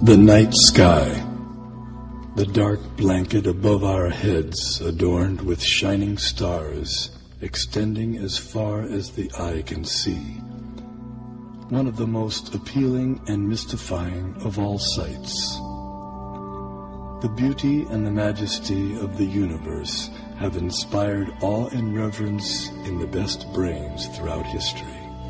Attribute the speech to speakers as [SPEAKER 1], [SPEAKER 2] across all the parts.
[SPEAKER 1] The night sky, the dark blanket above our heads adorned with shining stars extending as far as the eye can see. One of the most appealing and mystifying of all sights. The beauty and the majesty of the universe have inspired awe and reverence in the best brains throughout history.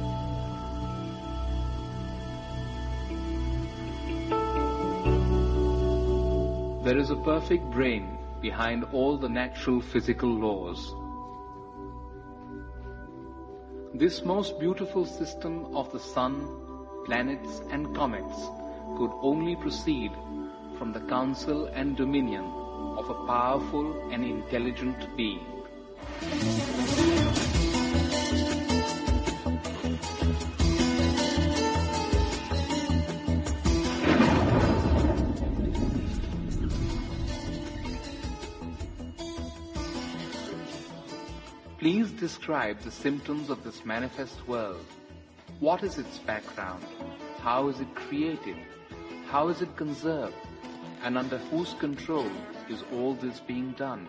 [SPEAKER 2] There is a perfect brain behind all the natural physical laws. This most beautiful system of the sun, planets and comets could only proceed from the counsel and dominion of a powerful and intelligent being. Please describe the symptoms of this manifest world. What is its background? How is it created? How is it conserved? And under whose control is all this being done?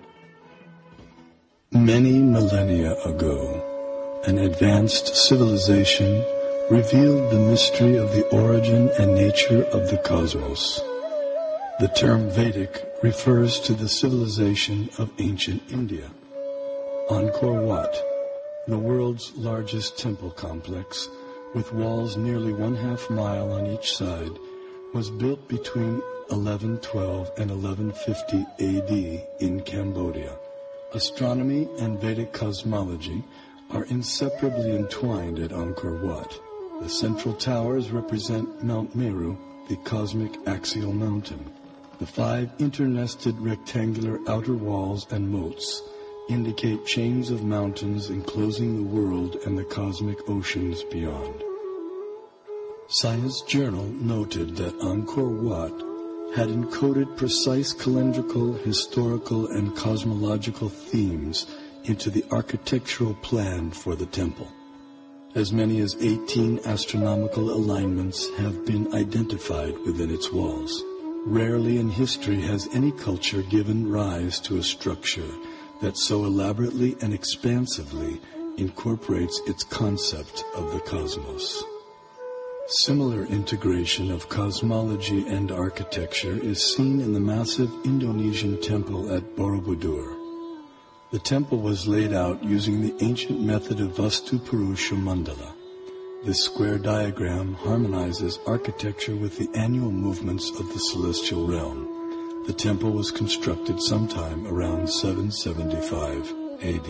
[SPEAKER 1] Many millennia ago, an advanced civilization revealed the mystery of the origin and nature of the cosmos. The term Vedic refers to the civilization of ancient India. Angkor Wat, the world's largest temple complex, with walls nearly 1/2 mile on each side, was built between 1112 and 1150 AD in Cambodia. Astronomy and Vedic cosmology are inseparably entwined at Angkor Wat. The central towers represent Mount Meru, the cosmic axial mountain. The 5 internested rectangular outer walls and moats indicate chains of mountains enclosing the world and the cosmic oceans beyond. Science Journal noted that Angkor Wat had encoded precise calendrical, historical, and cosmological themes into the architectural plan for the temple. As many as 18 astronomical alignments have been identified within its walls. Rarely in history has any culture given rise to a structure that so elaborately and expansively incorporates its concept of the cosmos. Similar integration of cosmology and architecture is seen in the massive Indonesian temple at Borobudur. The temple was laid out using the ancient method of Vastu Purusha Mandala. This square diagram harmonizes architecture with the annual movements of the celestial realm. The temple was constructed sometime around 775 AD.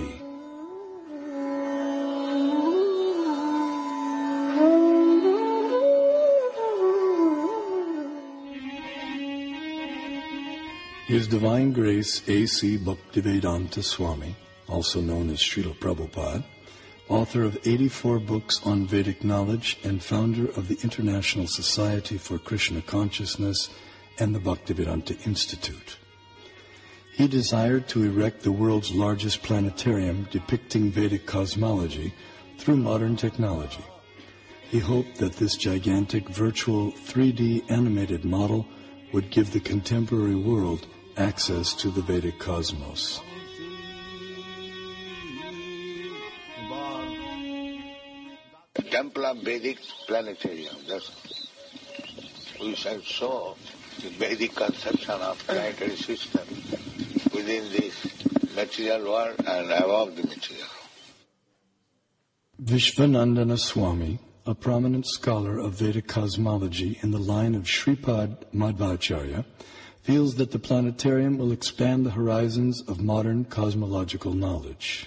[SPEAKER 1] His Divine Grace A.C. Bhaktivedanta Swami, also known as Srila Prabhupada, author of 84 books on Vedic knowledge and founder of the International Society for Krishna Consciousness and the Bhaktivedanta Institute. He desired to erect the world's largest planetarium depicting Vedic cosmology through modern technology. He hoped that this gigantic virtual 3D animated model would give the contemporary world access to the Vedic cosmos.
[SPEAKER 3] Temple of Vedic Planetarium. We shall show the Vedic conception of planetary system within this material world and above the material.
[SPEAKER 1] Vishwanandana Swami, a prominent scholar of Vedic cosmology in the line of Shripad Madhvacharya, feels that the planetarium will expand the horizons of modern cosmological knowledge.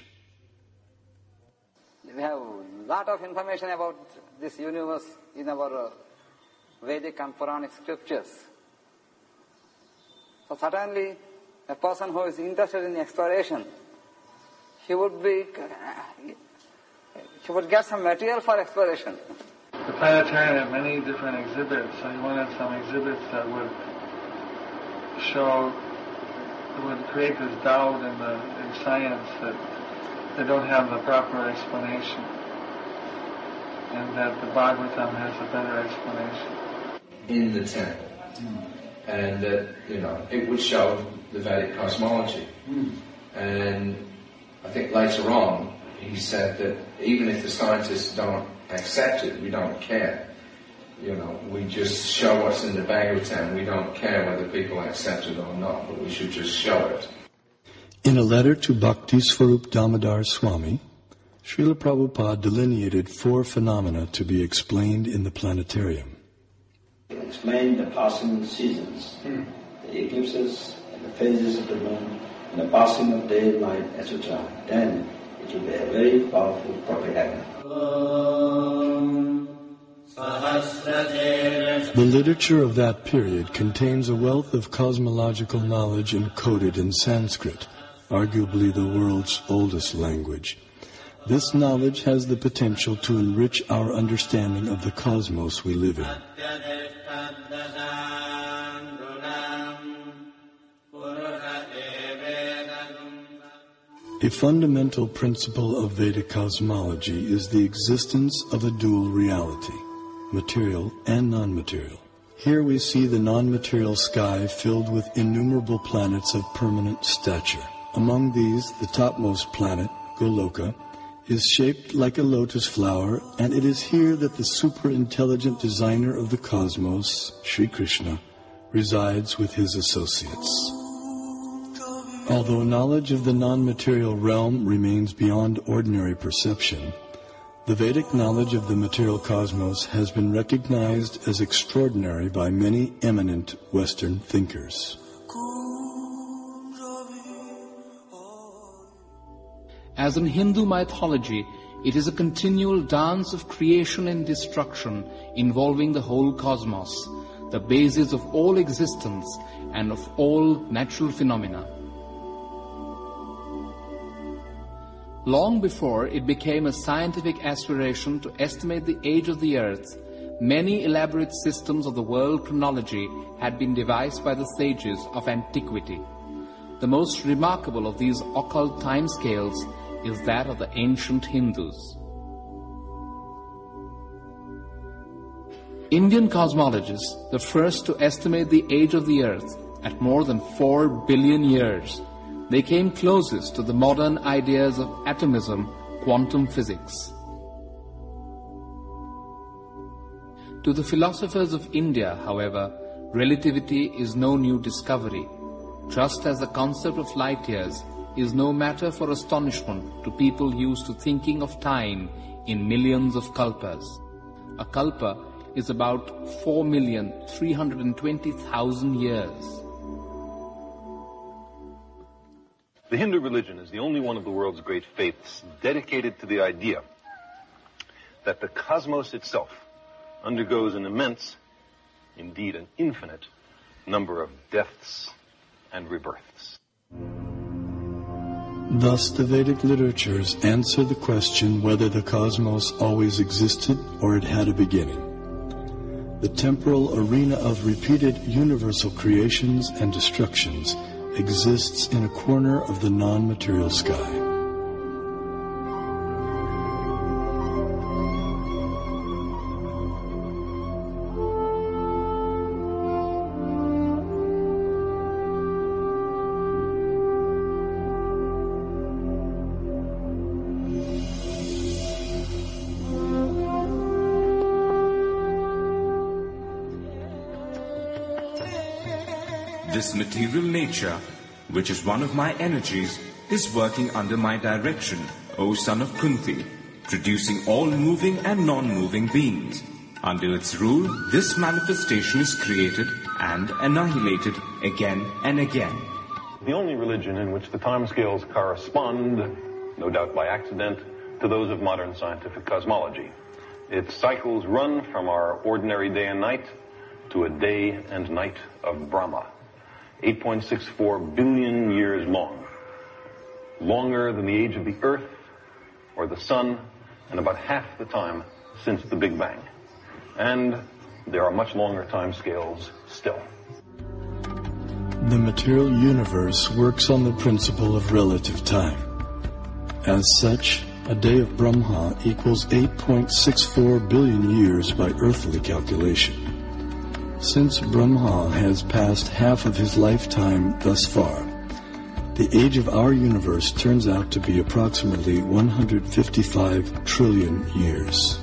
[SPEAKER 4] We have a lot of information about this universe in our Vedic and Puranic scriptures. So certainly, a person who is interested in exploration, he would get some material for exploration.
[SPEAKER 5] The planetarium had many different exhibits, so he wanted some exhibits that would create this doubt in science that they don't have the proper explanation, and that the Bhagavatam has a better explanation.
[SPEAKER 6] In the tent, and that, it would show the Vedic cosmology. And I think later on, he said that even if the scientists don't accept it, we don't care. We just show what's in the Bhagavatam. We don't care whether people accept it or not, but we should just show it.
[SPEAKER 1] In a letter to Bhakti Swarup Damodar Swami, Srila Prabhupada delineated 4 phenomena to be explained in the planetarium.
[SPEAKER 7] Explain the passing seasons, the eclipses, and the phases of the moon, and the passing of day, night, etc. Then it will be a very powerful propaganda.
[SPEAKER 1] The literature of that period contains a wealth of cosmological knowledge encoded in Sanskrit, arguably the world's oldest language. This knowledge has the potential to enrich our understanding of the cosmos we live in. A fundamental principle of Vedic cosmology is the existence of a dual reality, material and non-material. Here we see the non-material sky filled with innumerable planets of permanent stature. Among these, the topmost planet, Goloka, is shaped like a lotus flower, and it is here that the super-intelligent designer of the cosmos, Sri Krishna, resides with his associates. Although knowledge of the non-material realm remains beyond ordinary perception, the Vedic knowledge of the material cosmos has been recognized as extraordinary by many eminent Western thinkers.
[SPEAKER 2] As in Hindu mythology, it is a continual dance of creation and destruction involving the whole cosmos, the basis of all existence and of all natural phenomena. Long before it became a scientific aspiration to estimate the age of the earth, many elaborate systems of the world chronology had been devised by the sages of antiquity. The most remarkable of these occult timescales is that of the ancient Hindus. Indian cosmologists, the first to estimate the age of the earth at more than 4 billion years, they came closest to the modern ideas of atomism, quantum physics. To the philosophers of India, however, relativity is no new discovery, just as the concept of light years is no matter for astonishment to people used to thinking of time in millions of kalpas. A kalpa is about 4,320,000 years.
[SPEAKER 8] The Hindu religion is the only one of the world's great faiths dedicated to the idea that the cosmos itself undergoes an immense, indeed an infinite, number of deaths and rebirths.
[SPEAKER 1] Thus, the Vedic literatures answer the question whether the cosmos always existed or it had a beginning. The temporal arena of repeated universal creations and destructions exists in a corner of the non-material sky.
[SPEAKER 9] This material nature, which is one of my energies, is working under my direction, O son of Kunti, producing all moving and non-moving beings. Under its rule, this manifestation is created and annihilated again and again.
[SPEAKER 8] The only religion in which the timescales correspond, no doubt by accident, to those of modern scientific cosmology. Its cycles run from our ordinary day and night to a day and night of Brahma. 8.64 billion years long. Longer than the age of the Earth or the Sun, and about half the time since the Big Bang. And there are much longer time scales still.
[SPEAKER 1] The material universe works on the principle of relative time. As such, a day of Brahma equals 8.64 billion years by earthly calculation. Since Brahma has passed half of his lifetime thus far, the age of our universe turns out to be approximately 155 trillion years.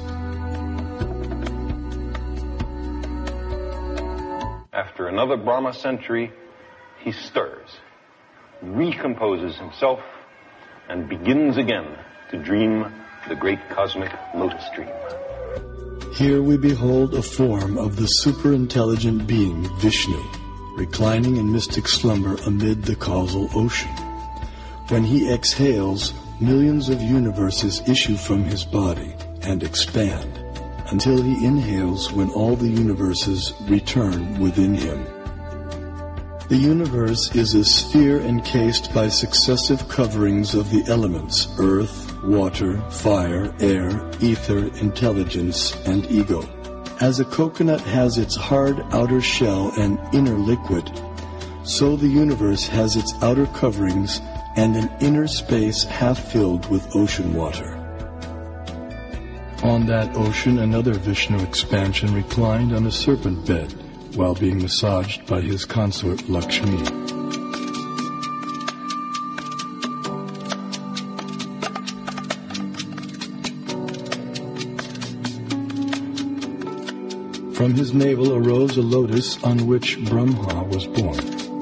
[SPEAKER 8] After another Brahma century, he stirs, recomposes himself, and begins again to dream the great cosmic lotus dream.
[SPEAKER 1] Here we behold a form of the superintelligent being Vishnu, reclining in mystic slumber amid the causal ocean. When he exhales, millions of universes issue from his body and expand, until he inhales when all the universes return within him. The universe is a sphere encased by successive coverings of the elements: earth, water, fire, air, ether, intelligence, and ego. As a coconut has its hard outer shell and inner liquid, so the universe has its outer coverings and an inner space half filled with ocean water. On that ocean, another Vishnu expansion reclined on a serpent bed while being massaged by his consort Lakshmi. From his navel arose a lotus on which Brahma was born.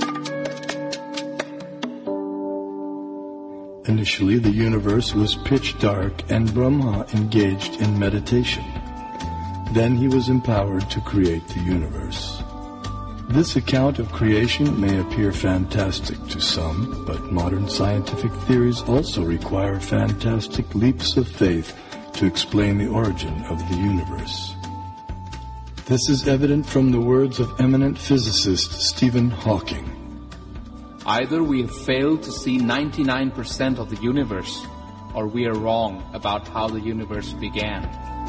[SPEAKER 1] Initially, the universe was pitch dark and Brahma engaged in meditation. Then he was empowered to create the universe. This account of creation may appear fantastic to some, but modern scientific theories also require fantastic leaps of faith to explain the origin of the universe. This is evident from the words of eminent physicist Stephen Hawking.
[SPEAKER 2] Either we have failed to see 99% of the universe, or we are wrong about how the universe began.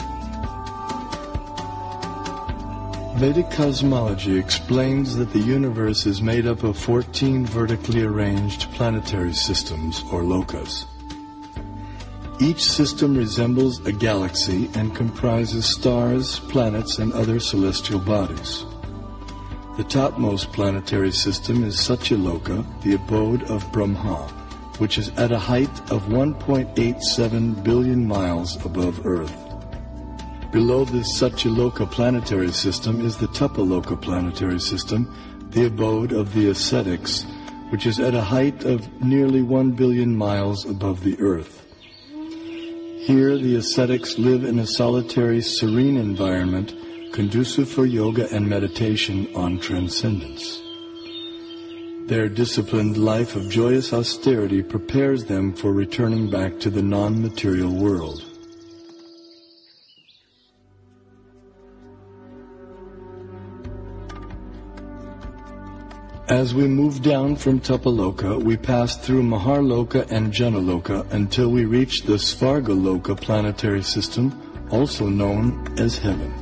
[SPEAKER 1] Vedic cosmology explains that the universe is made up of 14 vertically arranged planetary systems, or lokas. Each system resembles a galaxy and comprises stars, planets, and other celestial bodies. The topmost planetary system is Satyaloka, the abode of Brahma, which is at a height of 1.87 billion miles above Earth. Below this Satyaloka planetary system is the Tapaloka planetary system, the abode of the ascetics, which is at a height of nearly 1 billion miles above the Earth. Here the ascetics live in a solitary, serene environment conducive for yoga and meditation on transcendence. Their disciplined life of joyous austerity prepares them for returning back to the non-material world. As we move down from Tapaloka, we pass through Maharloka and Janaloka until we reach the Svargaloka planetary system, also known as heaven.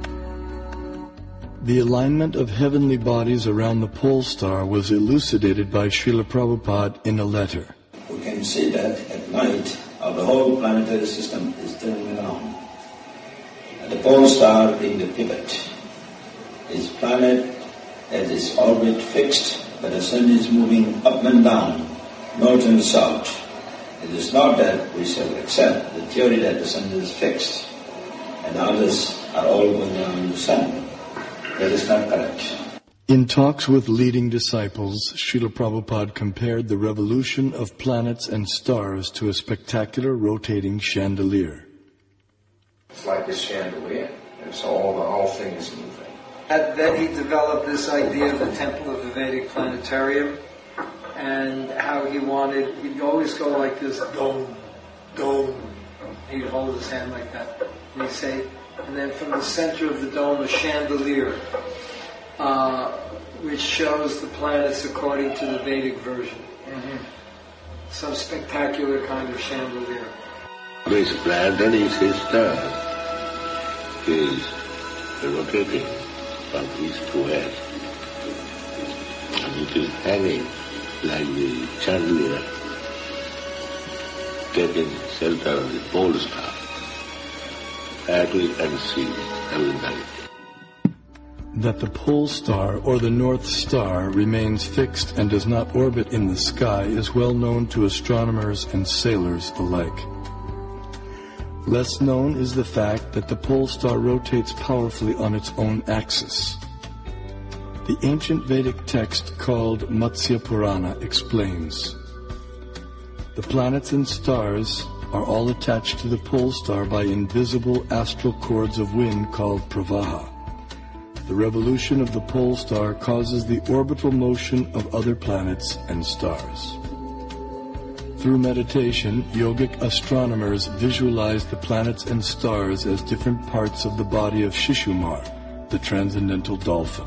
[SPEAKER 1] The alignment of heavenly bodies around the pole star was elucidated by Srila Prabhupada in a letter.
[SPEAKER 7] We can see that at night the whole planetary system is turning around. And the pole star being the pivot. Its planet has its orbit fixed, but the sun is moving up and down, north and south. It is not that we shall accept the theory that the sun is fixed and others are all going around the sun. That is not correct.
[SPEAKER 1] In talks with leading disciples, Srila Prabhupada compared the revolution of planets and stars to a spectacular rotating chandelier.
[SPEAKER 6] It's like a chandelier, and so all the whole thing is moving.
[SPEAKER 5] And then he developed this idea of the Temple of the Vedic Planetarium, and how he'd always go like this, dome, dome. He'd hold his hand like that, and he'd say, and then from the center of the dome, a chandelier, which shows the planets according to the Vedic version. Mm-hmm. Some spectacular kind of chandelier.
[SPEAKER 3] This planetary system is rotating from east to west, and it is hanging like the chandelier taking shelter of the pole star. That we can see every night.
[SPEAKER 1] That the pole star or the North Star remains fixed and does not orbit in the sky is well known to astronomers and sailors alike. Less known is the fact that the pole star rotates powerfully on its own axis. The ancient Vedic text called Matsya Purana explains, the planets and stars are all attached to the pole star by invisible astral cords of wind called pravaha. The revolution of the pole star causes the orbital motion of other planets and stars. Through meditation, yogic astronomers visualize the planets and stars as different parts of the body of Shishumar, the transcendental dolphin.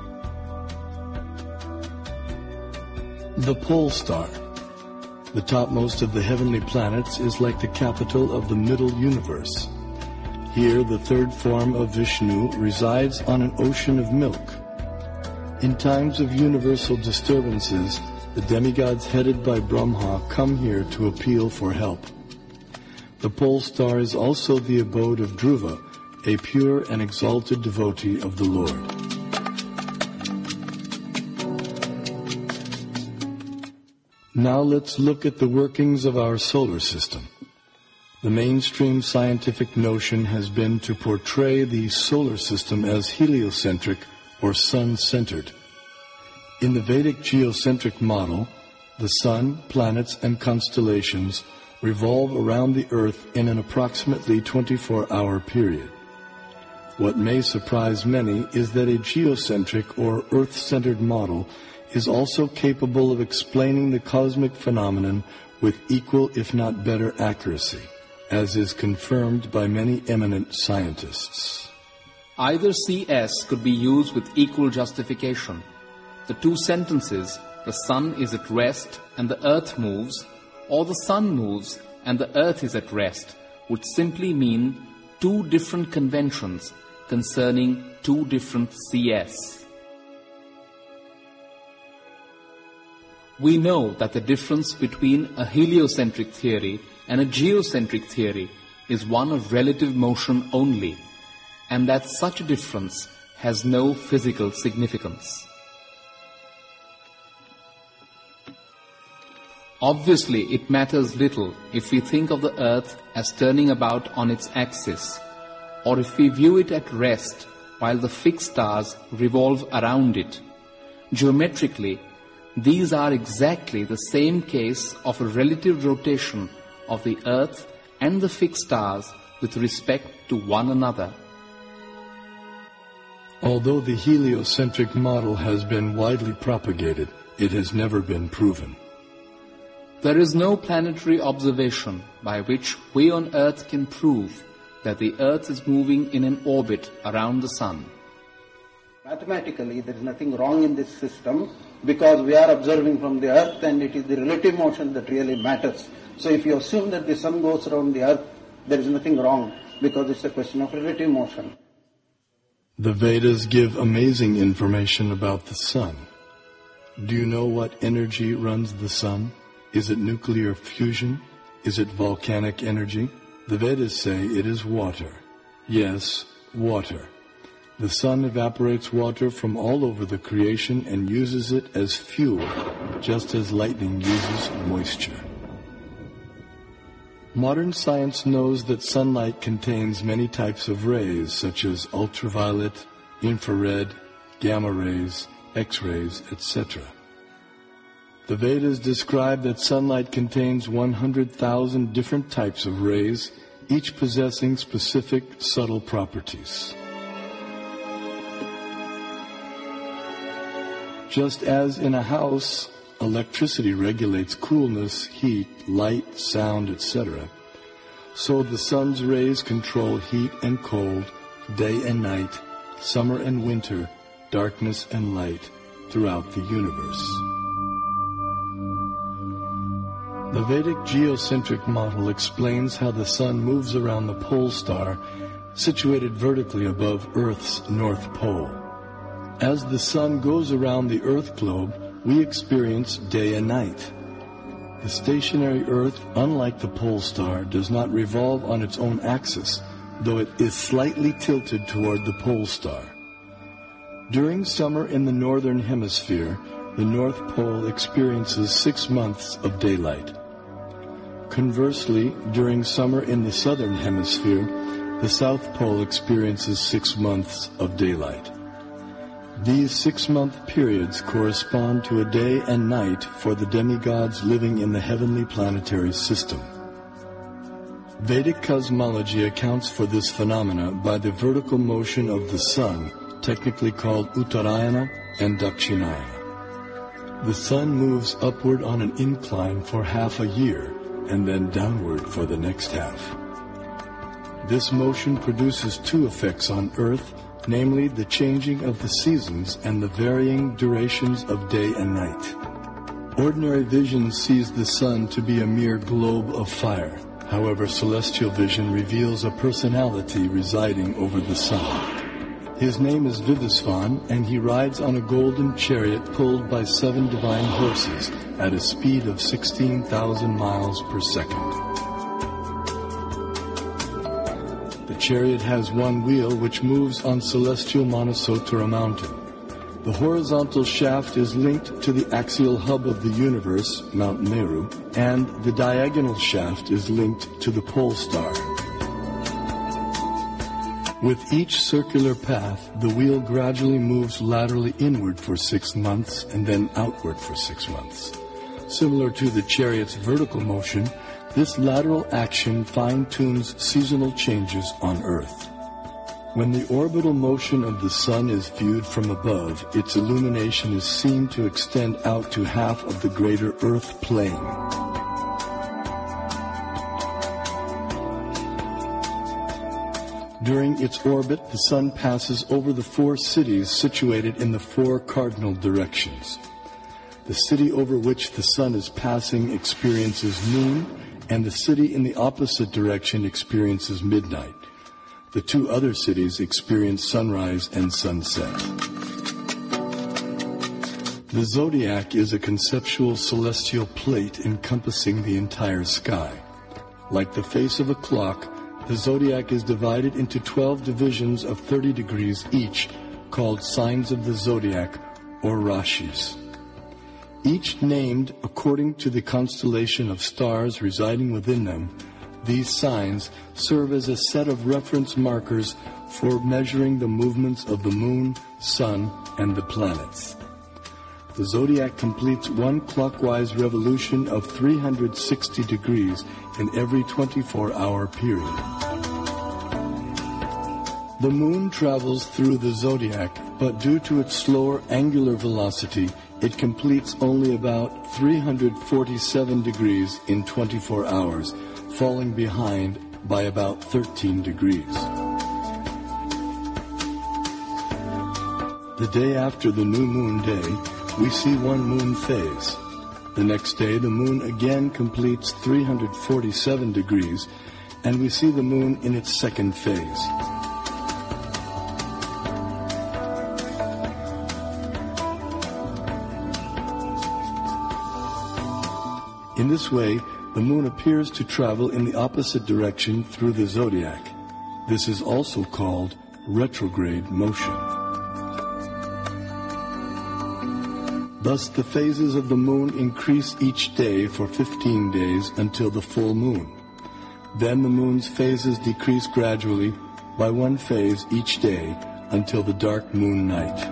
[SPEAKER 1] The pole star, the topmost of the heavenly planets, is like the capital of the middle universe. Here, the third form of Vishnu resides on an ocean of milk. In times of universal disturbances, the demigods headed by Brahma come here to appeal for help. The pole star is also the abode of Dhruva, a pure and exalted devotee of the Lord. Now let's look at the workings of our solar system. The mainstream scientific notion has been to portray the solar system as heliocentric or sun-centered. In the Vedic geocentric model, the sun, planets, and constellations revolve around the Earth in an approximately 24-hour period. What may surprise many is that a geocentric or Earth-centered model is also capable of explaining the cosmic phenomenon with equal, if not better, accuracy, as is confirmed by many eminent scientists.
[SPEAKER 2] Either CS could be used with equal justification. The two sentences, the sun is at rest and the earth moves, or the sun moves and the earth is at rest, would simply mean two different conventions concerning two different CS. We know that the difference between a heliocentric theory and a geocentric theory is one of relative motion only, and that such a difference has no physical significance. Obviously, it matters little if we think of the earth as turning about on its axis, or if we view it at rest while the fixed stars revolve around it. Geometrically, these are exactly the same case of a relative rotation of the earth and the fixed stars with respect to one another.
[SPEAKER 1] Although the heliocentric model has been widely propagated, it has never been proven.
[SPEAKER 2] There is no planetary observation by which we on Earth can prove that the Earth is moving in an orbit around the Sun.
[SPEAKER 10] Mathematically, there is nothing wrong in this system because we are observing from the Earth and it is the relative motion that really matters. So if you assume that the Sun goes around the Earth, there is nothing wrong because it's a question of relative motion.
[SPEAKER 1] The Vedas give amazing information about the Sun. Do you know what energy runs the Sun? Is it nuclear fusion? Is it volcanic energy? The Vedas say it is water. Yes, water. The sun evaporates water from all over the creation and uses it as fuel, just as lightning uses moisture. Modern science knows that sunlight contains many types of rays, such as ultraviolet, infrared, gamma rays, X-rays, etc. The Vedas describe that sunlight contains 100,000 different types of rays, each possessing specific subtle properties. Just as in a house, electricity regulates coolness, heat, light, sound, etc., so the sun's rays control heat and cold, day and night, summer and winter, darkness and light throughout the universe. The Vedic geocentric model explains how the sun moves around the pole star, situated vertically above Earth's north pole. As the sun goes around the Earth globe, we experience day and night. The stationary Earth, unlike the pole star, does not revolve on its own axis, though it is slightly tilted toward the pole star. During summer in the northern hemisphere, the North Pole experiences 6 months of daylight. Conversely, during summer in the southern hemisphere, the South Pole experiences 6 months of daylight. These 6-month periods correspond to a day and night for the demigods living in the heavenly planetary system. Vedic cosmology accounts for this phenomena by the vertical motion of the sun, technically called Uttarayana and Dakshinayana. The sun moves upward on an incline for half a year and then downward for the next half. This motion produces 2 effects on Earth, namely the changing of the seasons and the varying durations of day and night. Ordinary vision sees the sun to be a mere globe of fire. However, celestial vision reveals a personality residing over the sun. His name is Vivasvan, and he rides on a golden chariot pulled by 7 divine horses at a speed of 16,000 miles per second. The chariot has 1 wheel which moves on celestial Manasottara mountain. The horizontal shaft is linked to the axial hub of the universe, Mount Meru, and the diagonal shaft is linked to the pole star. With each circular path, the wheel gradually moves laterally inward for 6 months and then outward for 6 months. Similar to the chariot's vertical motion, this lateral action fine-tunes seasonal changes on Earth. When the orbital motion of the sun is viewed from above, its illumination is seen to extend out to half of the greater Earth plane. During its orbit, the sun passes over the 4 cities situated in the 4 cardinal directions. The city over which the sun is passing experiences noon, and the city in the opposite direction experiences midnight. The 2 other cities experience sunrise and sunset. The zodiac is a conceptual celestial plate encompassing the entire sky. Like the face of a clock, the zodiac is divided into 12 divisions of 30 degrees each, called signs of the zodiac, or rashis. Each named according to the constellation of stars residing within them. These signs serve as a set of reference markers for measuring the movements of the moon, sun, and the planets. The zodiac completes 1 clockwise revolution of 360 degrees in every 24-hour period. The moon travels through the zodiac, but due to its slower angular velocity, it completes only about 347 degrees in 24 hours, falling behind by about 13 degrees. The day after the new moon day, we see 1 moon phase. The next day, the moon again completes 347 degrees, and we see the moon in its 2nd phase. In this way, the moon appears to travel in the opposite direction through the zodiac. This is also called retrograde motion. Thus, the phases of the moon increase each day for 15 days until the full moon. Then the moon's phases decrease gradually by 1 phase each day until the dark moon night.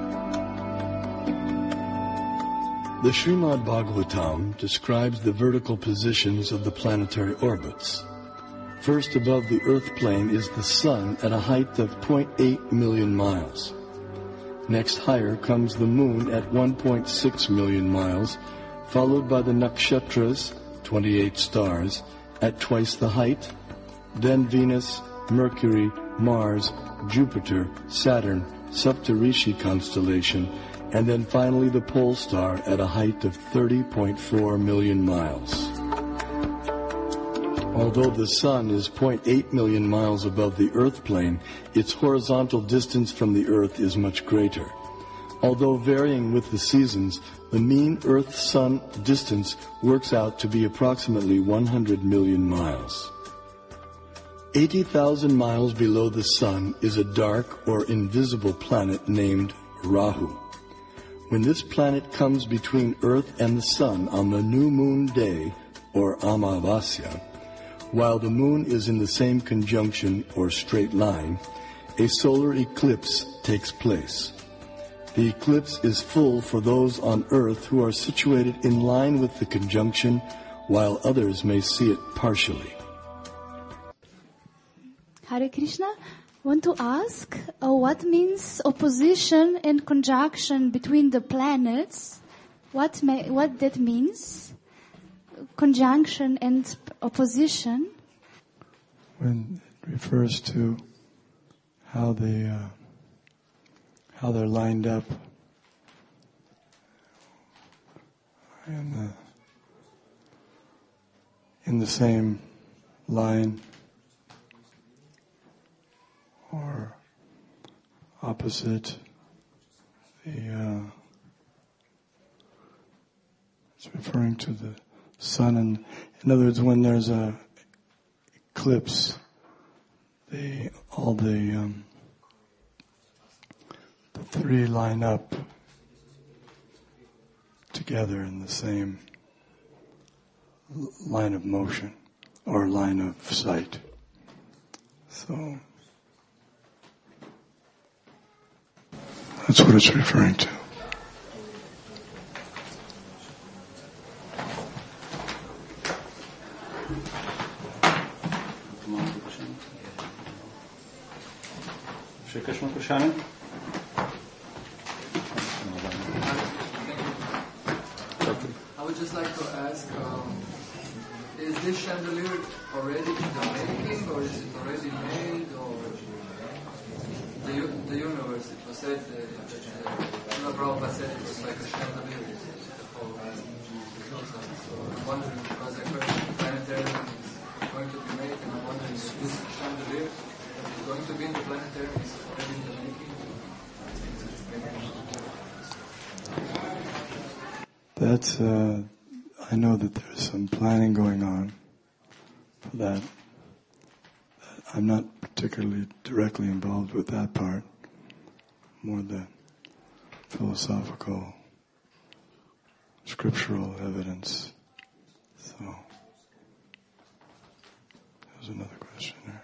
[SPEAKER 1] The Srimad Bhagavatam describes the vertical positions of the planetary orbits. First above the Earth plane is the Sun at a height of 0.8 million miles. Next higher comes the Moon at 1.6 million miles, followed by the Nakshatras, 28 stars, at twice the height, then Venus, Mercury, Mars, Jupiter, Saturn, Saptarishi constellation, and then finally the pole star at a height of 30.4 million miles. Although the Sun is 0.8 million miles above the Earth plane, its horizontal distance from the Earth is much greater. Although varying with the seasons, the mean Earth-Sun distance works out to be approximately 100 million miles. 80,000 miles below the Sun is a dark or invisible planet named Rahu. When this planet comes between Earth and the Sun on the new moon day, or Amavasya, while the moon is in the same conjunction or straight line, a solar eclipse takes place. The eclipse is full for those on Earth who are situated in line with the conjunction, while others may see it partially.
[SPEAKER 11] Hare Krishna, want to ask what means opposition and conjunction between the planets? What that means? Conjunction and opposition.
[SPEAKER 12] When it refers to how they're lined up in the same line or opposite. It's referring to the sun, and in other words, when there's a eclipse, all the three line up together in the same line of motion or line of sight. So that's what it's referring to.
[SPEAKER 10] Shri Krishna Prashani.
[SPEAKER 13] I would just like to ask, is this chandelier already in the making, or is it already made, or the universe? It was said that Srila Prabhupada said it was like a chandelier. So I'm wondering, because I heard the planetarium is going to be made, and I'm wondering if this chandelier is going to be in the planetarium is already in the making.
[SPEAKER 12] That's, I know that there's some planning going on for that. I'm not particularly directly involved with that part, more the philosophical, scriptural evidence. So, there's another question there,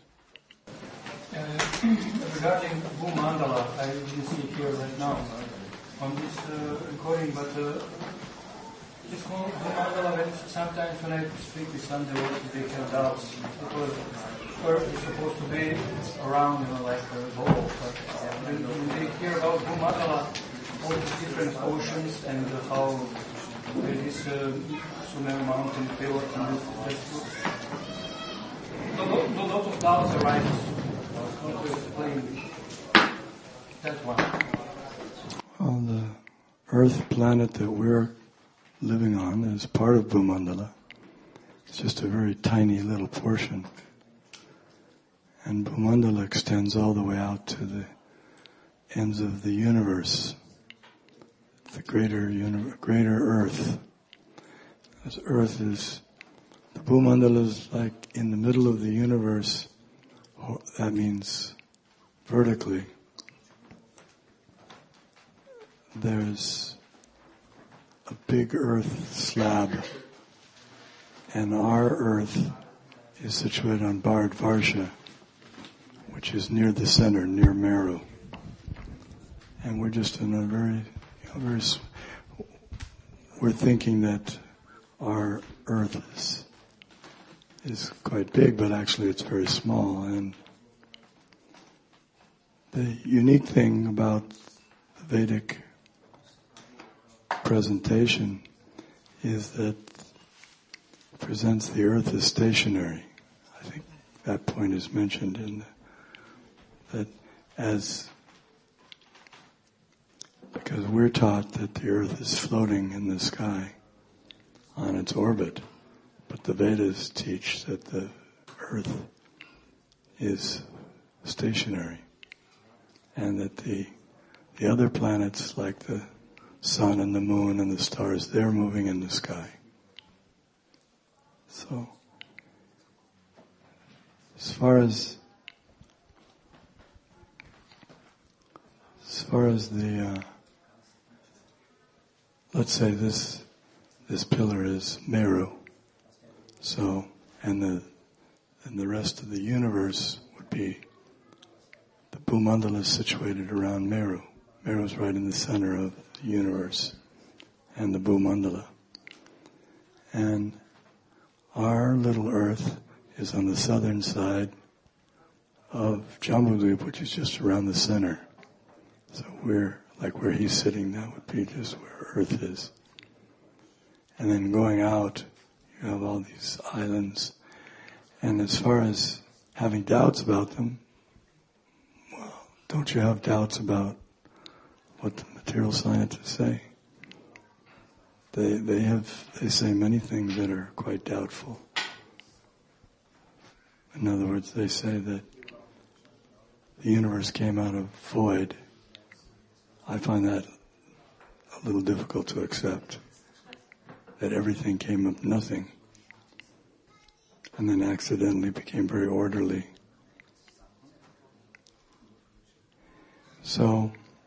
[SPEAKER 12] yes?
[SPEAKER 14] Regarding Bhumandala, I didn't see it here right now on this recording, but it's called Bhumandala. Sometimes when I speak with some devotees, they have doubts because Earth is supposed to be around, like a ball. But when they hear about Bhumandala, all these different oceans and how there is Sumer mountain pillars and a lot of doubts arise. I was going to explain that one.
[SPEAKER 12] Well, the Earth planet that we're living on is part of Bhumandala. It's just a very tiny little portion. And Bhumandala extends all the way out to the ends of the universe, the greater Earth. As Earth is, the Bhumandala is like in the middle of the universe. That means vertically. There's a big earth slab, and our earth is situated on Bharatvarsha, which is near the center, near Meru. And we're just in a we're thinking that our earth is quite big, but actually it's very small. And the unique thing about the Vedic presentation is that it presents the earth as stationary. I think that point is mentioned in that because we're taught that the earth is floating in the sky on its orbit, but the Vedas teach that the earth is stationary, and that the other planets like the sun and the moon and the stars, they're moving in the sky. So, as far as far as the, let's say this pillar is Meru, so, and the rest of the universe would be, the Bhumandala is situated around Meru. Meru is right in the center of the universe and the Bhumandala. And our little Earth is on the southern side of Jambudvip, which is just around the center. So we're, like where he's sitting, that would be just where Earth is. And then going out, you have all these islands. And as far as having doubts about them, well, don't you have doubts about what the material scientists say? They say many things that are quite doubtful. In other words, they say that the universe came out of void. I find that a little difficult to accept. That everything came of nothing and then accidentally became very orderly. So,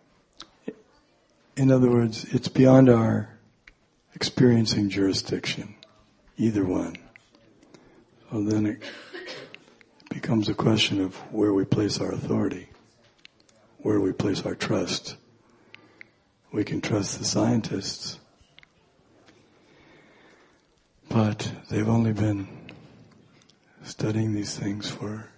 [SPEAKER 12] in other words, it's beyond our experiencing jurisdiction, either one. So then it becomes a question of where we place our authority, where we place our trust. We can trust the scientists, but they've only been studying these things for,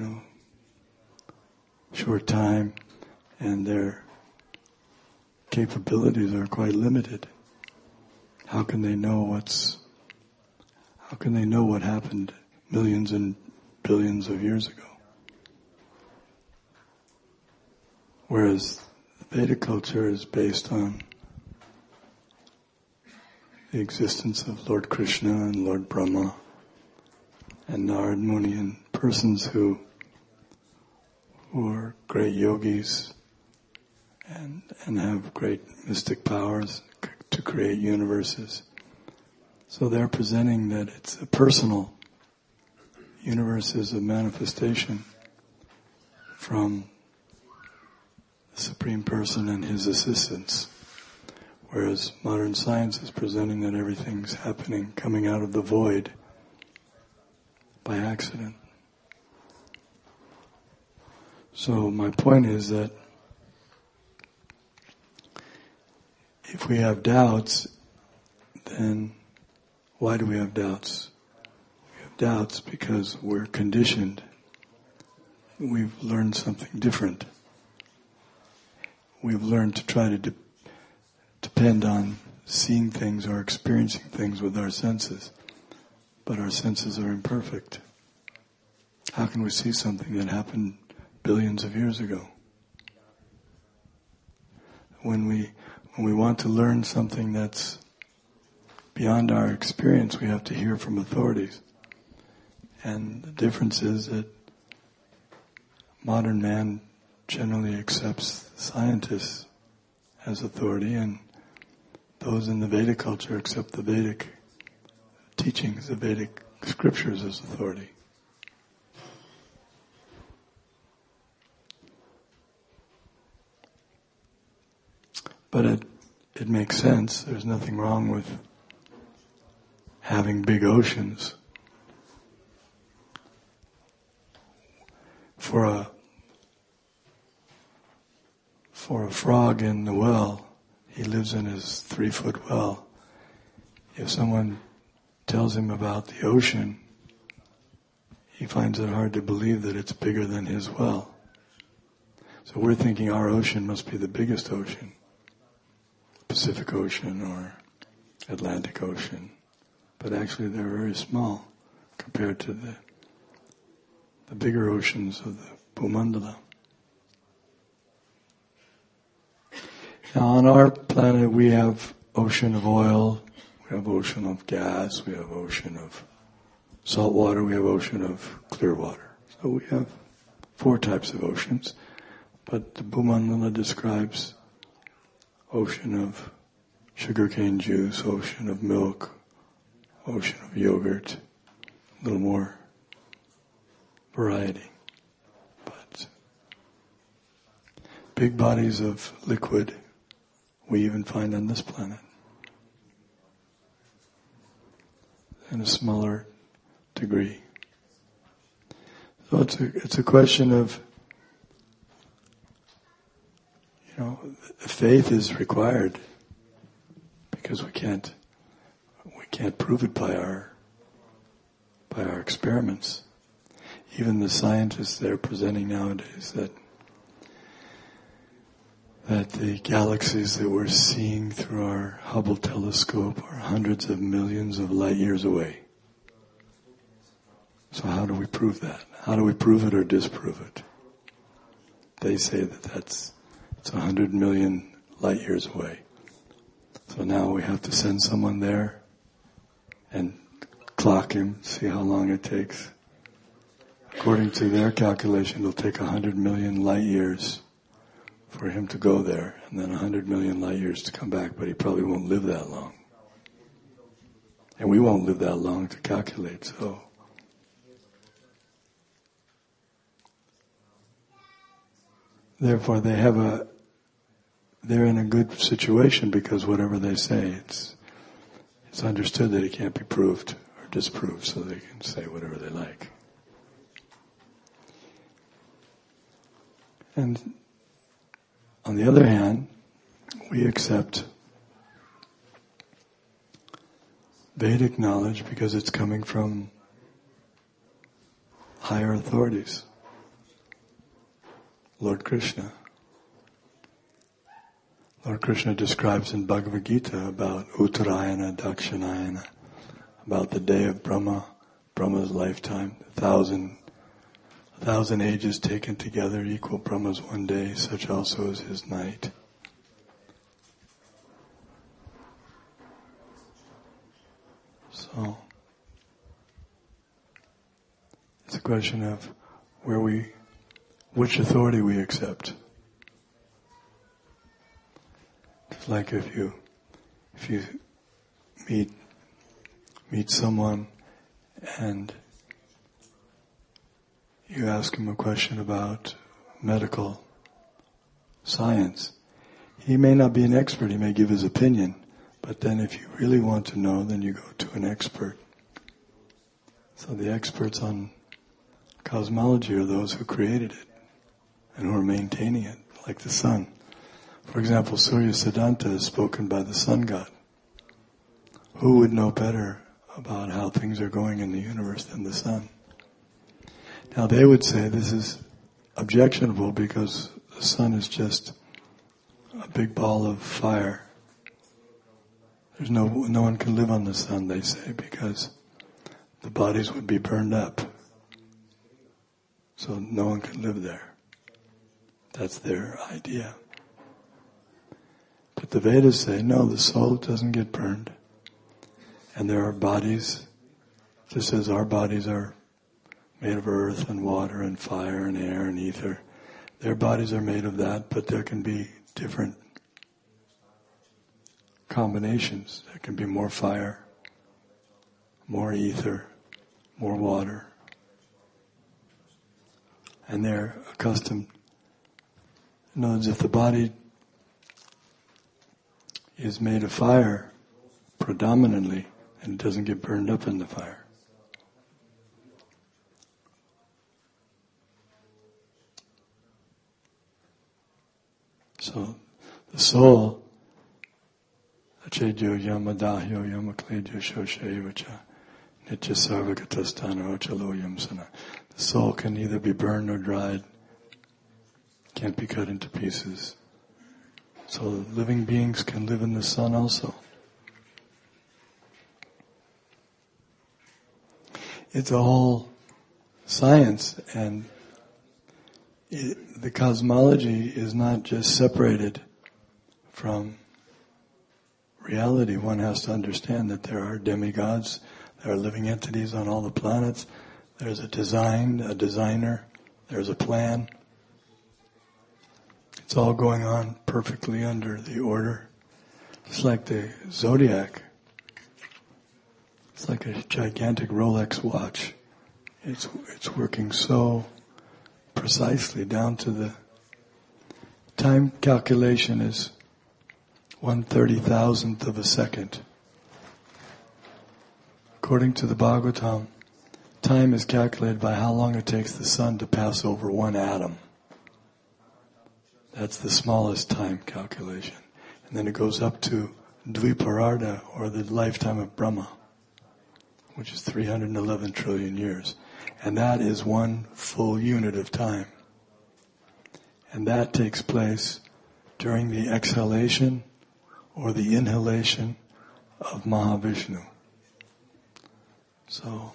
[SPEAKER 12] short time, and their capabilities are quite limited. How can they know what happened millions and billions of years ago? Whereas the Vedic culture is based on the existence of Lord Krishna and Lord Brahma and Narad Muni, and persons who are great yogis and have great mystic powers to create universes. So they're presenting that it's a personal universe, is a manifestation from the Supreme Person and His assistants. Whereas modern science is presenting that everything's happening, coming out of the void by accident. So my point is that if we have doubts, then why do we have doubts? We have doubts because we're conditioned. We've learned something different. We've learned to try to depend on seeing things or experiencing things with our senses. But our senses are imperfect. How can we see something that happened billions of years ago? When we want to learn something that's beyond our experience, we have to hear from authorities. And the difference is that modern man generally accepts scientists as authority, and those in the Vedic culture accept the Vedic teachings, the Vedic scriptures as authority. But it makes sense. There's nothing wrong with having big oceans. For a frog in the well, he lives in his 3-foot well. If someone tells him about the ocean, he finds it hard to believe that it's bigger than his well. So we're thinking our ocean must be the biggest ocean. Pacific Ocean or Atlantic Ocean. But actually they're very small compared to the bigger oceans of the Bhumandala. Now on our planet we have ocean of oil, we have ocean of gas, we have ocean of salt water, we have ocean of clear water. So we have 4 types of oceans, but the Bhumandala describes ocean of sugarcane juice, ocean of milk, ocean of yogurt, a little more variety. But big bodies of liquid we even find on this planet. In a smaller degree. So it's a question of, faith is required because we can't prove it by our experiments. Even the scientists they're presenting nowadays that the galaxies that we're seeing through our Hubble telescope are hundreds of millions of light years away. So how do we prove that? How do we prove it or disprove it? They say that it's 100 million light years away. So now we have to send someone there and clock him, see how long it takes. According to their calculation, it'll take 100 million light years for him to go there, and then 100 million light years to come back, but he probably won't live that long. And we won't live that long to calculate, so. Therefore, they're in a good situation because whatever they say, it's understood that it can't be proved or disproved, so they can say whatever they like. And on the other hand, we accept Vedic knowledge because it's coming from higher authorities. Lord Krishna. Lord Krishna describes in Bhagavad Gita about Uttarayana, Dakshinayana, about the day of Brahma, Brahma's lifetime, 1,000 ages taken together equal Brahma's one day, such also is his night. So, it's a question of which authority we accept. It's like if you meet someone and you ask him a question about medical science. He may not be an expert, he may give his opinion, but then if you really want to know, then you go to an expert. So the experts on cosmology are those who created it and who are maintaining it, like the sun. For example, Surya Siddhanta is spoken by the sun god. Who would know better about how things are going in the universe than the sun? Now they would say this is objectionable because the sun is just a big ball of fire. There's no one can live on the sun, they say, because the bodies would be burned up. So no one can live there. That's their idea. But the Vedas say, no, the soul doesn't get burned. And there are bodies, just as our bodies are made of earth and water and fire and air and ether. Their bodies are made of that, but there can be different combinations. There can be more fire, more ether, more water. And they're accustomed. In other words, if the body is made of fire predominantly, and it doesn't get burned up in the fire. So the soul, achedyo yamadahyo yamakledyo shoshayevacha nitya sarvagatasthana ochalo yamsana. The soul can either be burned or dried, can't be cut into pieces. So living beings can live in the sun also. It's a whole science, and the cosmology is not just separated from reality. One has to understand that there are demigods, there are living entities on all the planets, there's a designer, there's a plan. It's all going on perfectly under the order. It's like the zodiac. It's like a gigantic Rolex watch. It's working so precisely down to the time calculation is 1/30,000th of a second. According to the Bhagavatam, time is calculated by how long it takes the sun to pass over one atom. That's the smallest time calculation. And then it goes up to Dvipararda, or the lifetime of Brahma, which is 311 trillion years. And that is one full unit of time. And that takes place during the exhalation or the inhalation of Mahavishnu. So,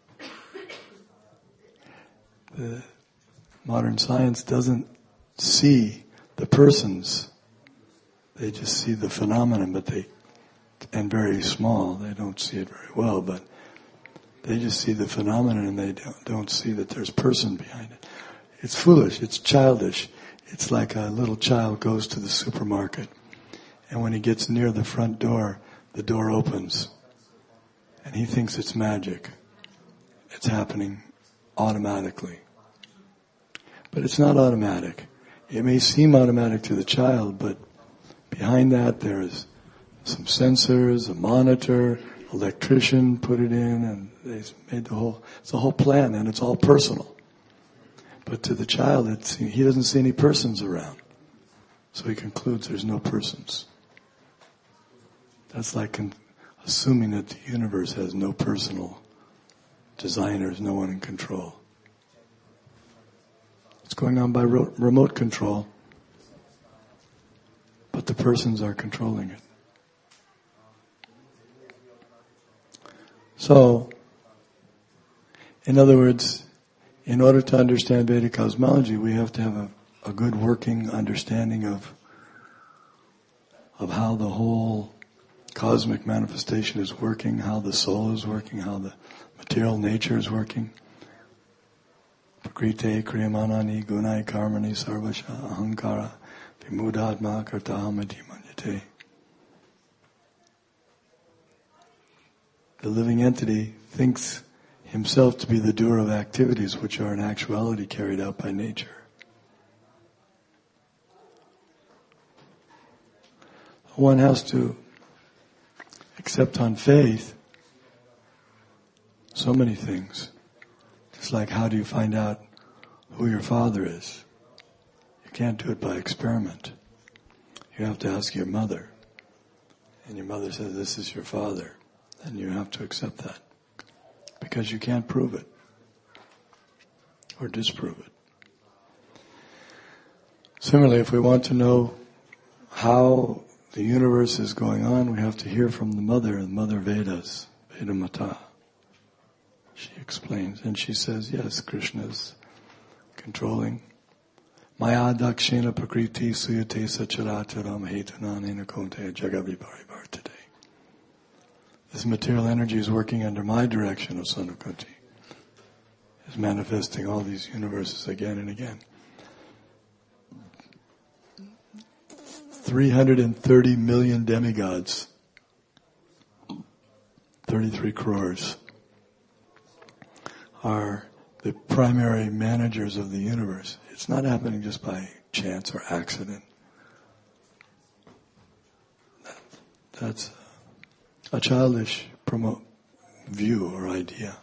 [SPEAKER 12] the modern science doesn't see the persons. They just see the phenomenon, and very small. They don't see it very well, but they just see the phenomenon and they don't see that there's person behind it. It's foolish. It's childish. It's like a little child goes to the supermarket, and when he gets near the front door, the door opens, and he thinks it's magic. It's happening automatically. But it's not automatic. It may seem automatic to the child, but behind that there is some sensors, a monitor, electrician put it in, and they made it's a whole plan, and it's all personal. But to the child, he doesn't see any persons around. So he concludes there's no persons. That's like assuming that the universe has no personal designers, no one in control. It's going on by remote control, but the persons are controlling it. So, in other words, in order to understand Vedic cosmology, we have to have a good working understanding of how the whole cosmic manifestation is working, how the soul is working, how the material nature is working. Prakrite kriyamanani gunai karmani sarvasha ahankara vimudhatma kartahamati manyate. The living entity thinks himself to be the doer of activities which are in actuality carried out by nature. One has to accept on faith so many things. It's like, how do you find out who your father is? You can't do it by experiment. You have to ask your mother. And your mother says, this is your father. And you have to accept that. Because you can't prove it. Or disprove it. Similarly, if we want to know how the universe is going on, we have to hear from the Mother Vedas, Vedamata. She explains, and she says, yes, Krishna is controlling. Maya dakshina prakriti suyate sacharacharam hetunanena konte jagaviparibhartate. This material energy is working under my direction, O son of Kunti. Is manifesting all these universes again and again. 330 million demigods. 33 crores. Are the primary managers of the universe. It's not happening just by chance or accident. That's a childish view or idea.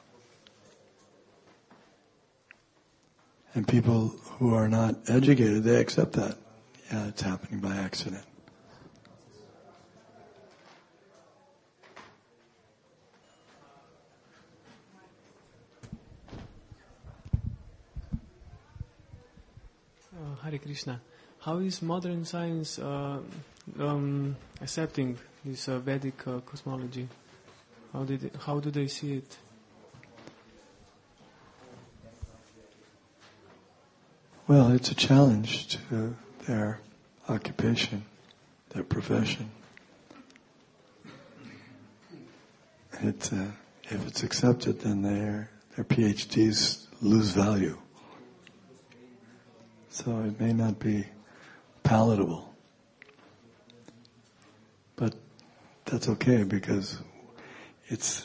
[SPEAKER 12] And people who are not educated, they accept that. Yeah, it's happening by accident.
[SPEAKER 15] Hare Krishna. How is modern science accepting this Vedic cosmology? How do they see it?
[SPEAKER 12] Well, it's a challenge to their occupation, their profession. If it's accepted, then their PhDs lose value. So it may not be palatable. But that's okay, because it's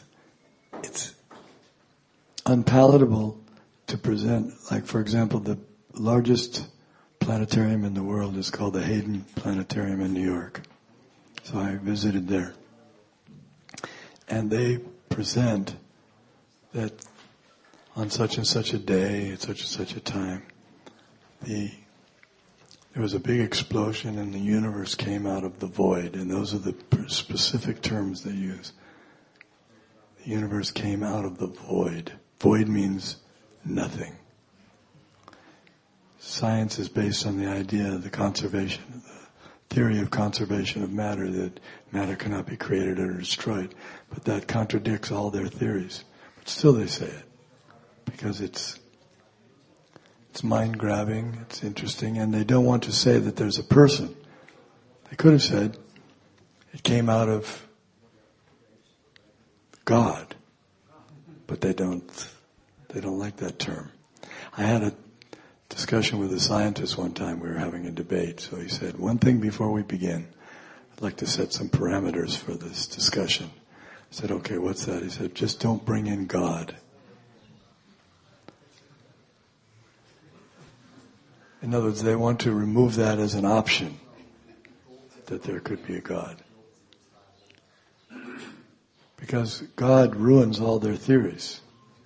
[SPEAKER 12] unpalatable to present, like, for example, the largest planetarium in the world is called the Hayden Planetarium in New York. So I visited there. And they present that on such and such a day, at such and such a time, there was a big explosion and the universe came out of the void. And those are the specific terms they use. The universe came out of the void. Void means nothing. Science is based on the idea of the theory of conservation of matter, that matter cannot be created or destroyed. But that contradicts all their theories. But still they say it. Because it's mind-grabbing, it's interesting, and they don't want to say that there's a person. They could have said it came out of God. But they don't like that term. I had a discussion with a scientist one time. We were having a debate. So he said, one thing before we begin, I'd like to set some parameters for this discussion. I said, okay, what's that? He said, just don't bring in God. In other words, they want to remove that as an option, that there could be a God. Because God ruins all their theories.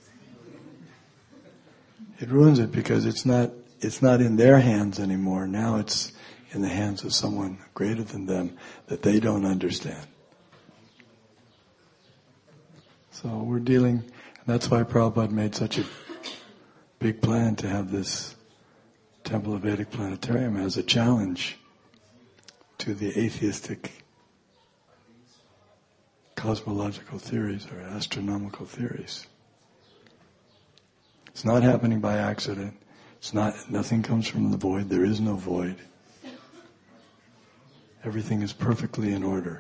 [SPEAKER 12] It ruins it because it's not in their hands anymore. Now it's in the hands of someone greater than them that they don't understand. So we're dealing, and that's why Prabhupada made such a big plan to have this Temple of Vedic Planetarium as a challenge to the atheistic cosmological theories or astronomical theories. It's not happening by accident. Nothing comes from the void. There is no void. Everything is perfectly in order.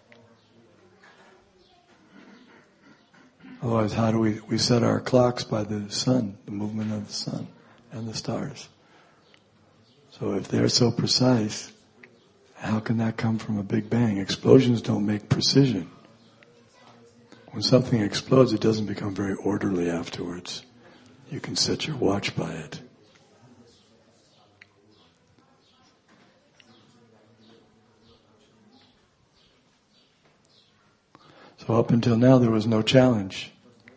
[SPEAKER 12] Otherwise, how do we set our clocks by the sun, the movement of the sun and the stars? So if they're so precise, how can that come from a big bang? Explosions don't make precision. When something explodes, it doesn't become very orderly afterwards. You can set your watch by it. So up until now there was no challenge.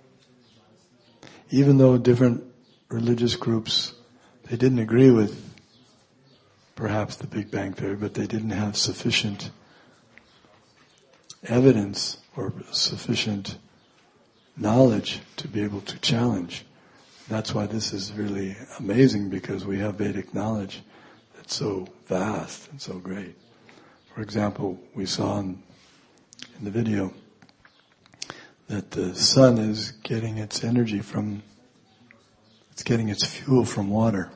[SPEAKER 12] Even though different religious groups, they didn't agree with perhaps the Big Bang Theory, but they didn't have sufficient evidence or sufficient knowledge to be able to challenge. That's why this is really amazing, because we have Vedic knowledge that's so vast and so great. For example, we saw in the video that the sun is getting its energy it's getting its fuel from water.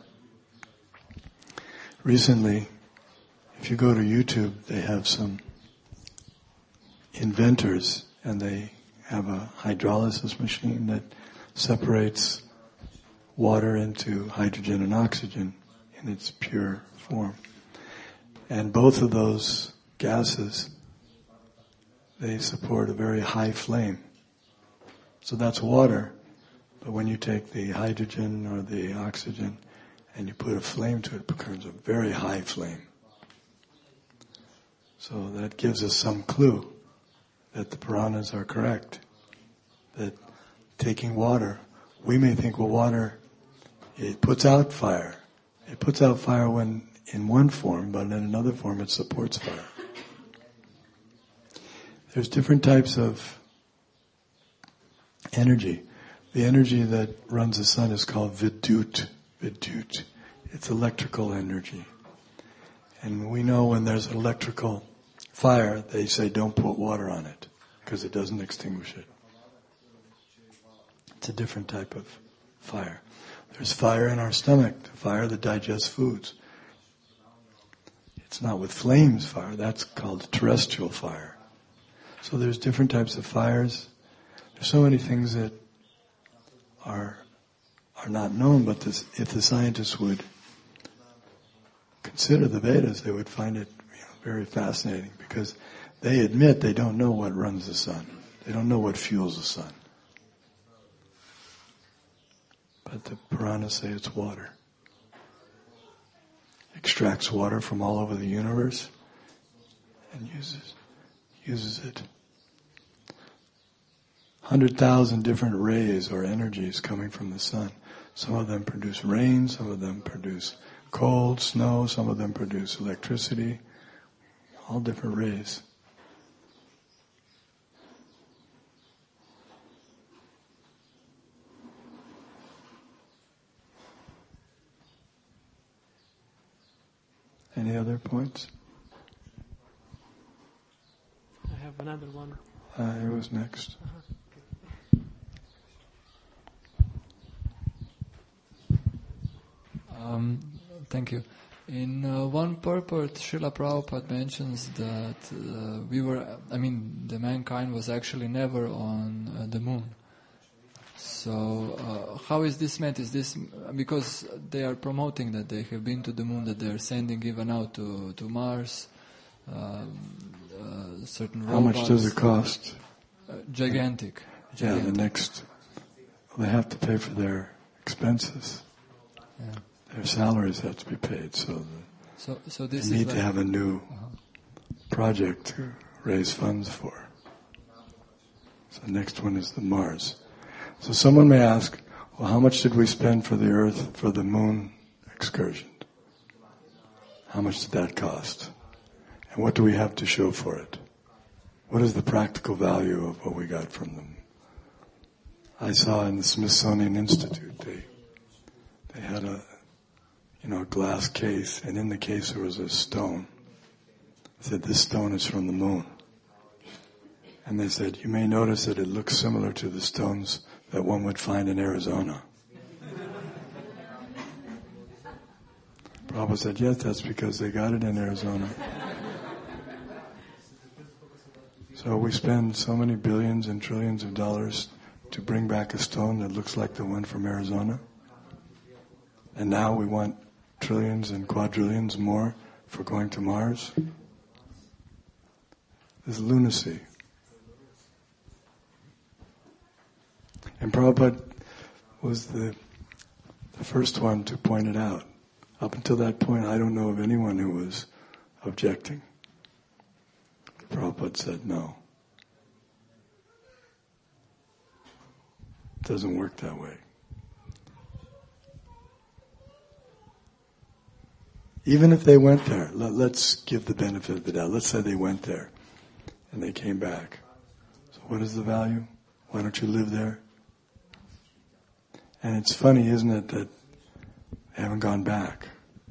[SPEAKER 12] Recently, if you go to YouTube, they have some inventors, and they have a hydrolysis machine that separates water into hydrogen and oxygen in its pure form. And both of those gases, they support a very high flame. So that's water, but when you take the hydrogen or the oxygen and you put a flame to it, it becomes a very high flame. So that gives us some clue that the Puranas are correct. That taking water, we may think, well, water, it puts out fire. It puts out fire when in one form, but in another form it supports fire. There's different types of energy. The energy that runs the sun is called Vidyut. Vidyut. It's electrical energy. And we know when there's electrical fire, they say don't put water on it, because it doesn't extinguish it. It's a different type of fire. There's fire in our stomach, the fire that digests foods. It's not with flames fire, that's called terrestrial fire. So there's different types of fires. There's so many things that are not known, but if the scientists would consider the Vedas, they would find it very fascinating, because they admit they don't know what runs the sun. They don't know what fuels the sun. But the Puranas say it's water. extracts water from all over the universe and uses it. 100,000 different rays or energies coming from the sun. Some of them produce rain, some of them produce cold, snow, some of them produce electricity, all different rays. Any other points?
[SPEAKER 15] I have another one.
[SPEAKER 12] Here was next.
[SPEAKER 13] Thank you. In one purport, Srila Prabhupada mentions that the mankind was actually never on the moon. So how is this meant? Is this because they are promoting that they have been to the moon, that they are sending even out to Mars, certain robots?
[SPEAKER 12] How much does it cost?
[SPEAKER 13] Gigantic.
[SPEAKER 12] Yeah, they have to pay for their expenses.
[SPEAKER 13] Yeah.
[SPEAKER 12] Their salaries have to be paid, so
[SPEAKER 13] this
[SPEAKER 12] they need
[SPEAKER 13] is
[SPEAKER 12] to have a new project to raise funds for. So the next one is the Mars. So someone may ask, well, how much did we spend for the Earth, for the moon excursion? How much did that cost? And what do we have to show for it? What is the practical value of what we got from them? I saw in the Smithsonian Institute, they had a glass case, and in the case there was a stone. They said, this stone is from the moon. And they said, you may notice that it looks similar to the stones that one would find in Arizona. Prabhupada said, yes, that's because they got it in Arizona. So we spend so many billions and trillions of dollars to bring back a stone that looks like the one from Arizona. And now we want trillions and quadrillions more for going to Mars. This is lunacy. And Prabhupada was the first one to point it out. Up until that point, I don't know of anyone who was objecting. Prabhupada said no. It doesn't work that way. Even if they went there, let's give the benefit of the doubt. Let's say they went there and they came back. So what is the value? Why don't you live there? And it's funny, isn't it, that they haven't gone back.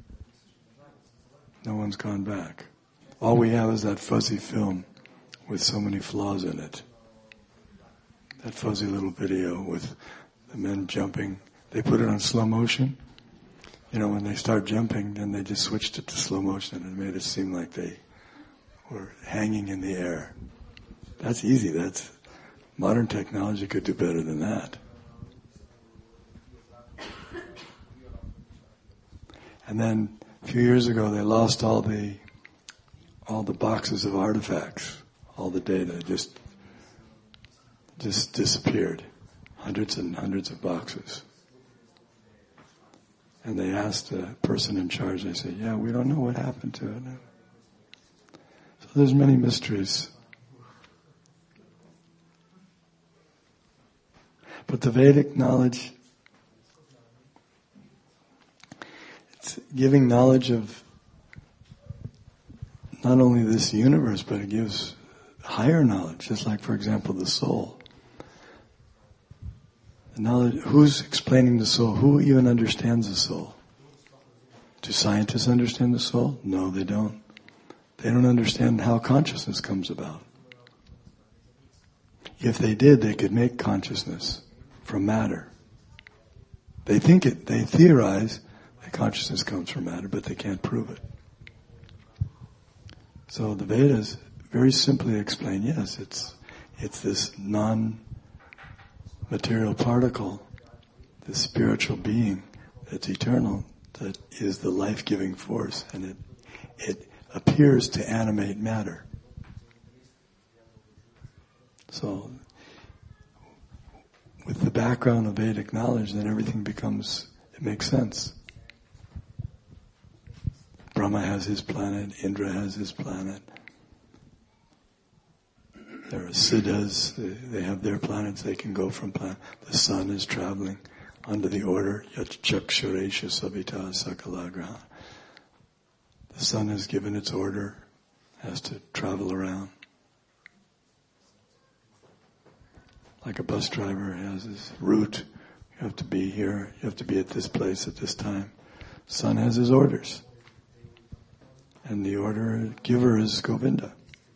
[SPEAKER 12] No one's gone back. All we have is that fuzzy film with so many flaws in it. That fuzzy little video with the men jumping. They put it on slow motion. When they start jumping, then they just switched it to slow motion and made it seem like they were hanging in the air. That's easy. Modern technology could do better than that. And then a few years ago, they lost all the boxes of artifacts, all the data just disappeared, hundreds and hundreds of boxes. And they asked the person in charge, they said, yeah, we don't know what happened to it. So there's many mysteries. But the Vedic knowledge, it's giving knowledge of not only this universe, but it gives higher knowledge, just like, for example, the soul. The knowledge, who's explaining the soul? Who even understands the soul? Do scientists understand the soul? No, they don't. They don't understand how consciousness comes about. If they did, they could make consciousness from matter. They theorize that consciousness comes from matter, but they can't prove it. So the Vedas very simply explain, yes, it's this non-material particle, this spiritual being that's eternal, that is the life-giving force, and it appears to animate matter. So, with the background of Vedic knowledge, then everything it makes sense. Brahma has his planet, Indra has his planet. There are Siddhas, they have their planets, they can go from planet. The sun is traveling under the order, Yachchakshuresha Sabita Sakalagraha. The sun is given its order, has to travel around. Like a bus driver has his route. You have to be here, you have to be at this place at this time. Sun has his orders. And the order giver is Govinda.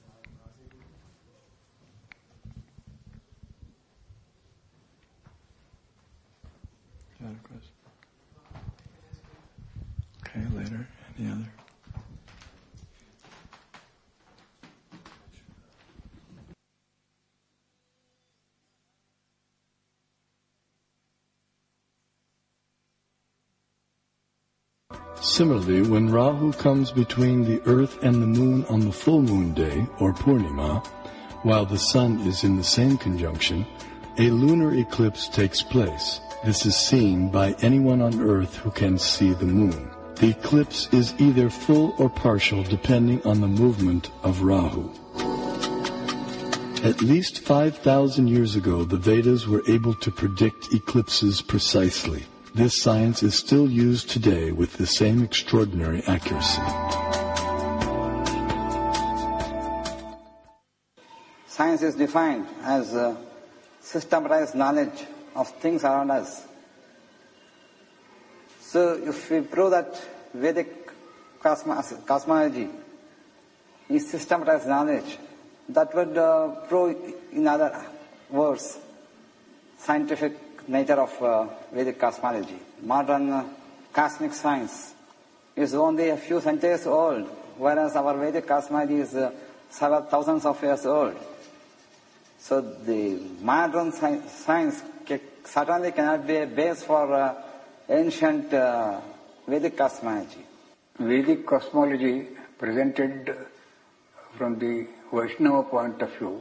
[SPEAKER 12] Okay, later. Any other?
[SPEAKER 1] Similarly, when Rahu comes between the earth and the moon on the full moon day, or Purnima, while the sun is in the same conjunction, a lunar eclipse takes place. This is seen by anyone on earth who can see the moon. The eclipse is either full or partial depending on the movement of Rahu. At least 5,000 years ago, the Vedas were able to predict eclipses precisely. This science is still used today with the same extraordinary accuracy.
[SPEAKER 4] Science is defined as systematized knowledge of things around us. So if we prove that Vedic cosmology is systematized knowledge, that would prove, in other words, scientific nature of Vedic cosmology. Modern cosmic science is only a few centuries old, whereas our Vedic cosmology is several thousands of years old. So the modern science certainly cannot be a base for ancient Vedic cosmology.
[SPEAKER 16] Vedic cosmology presented from the Vaishnava point of view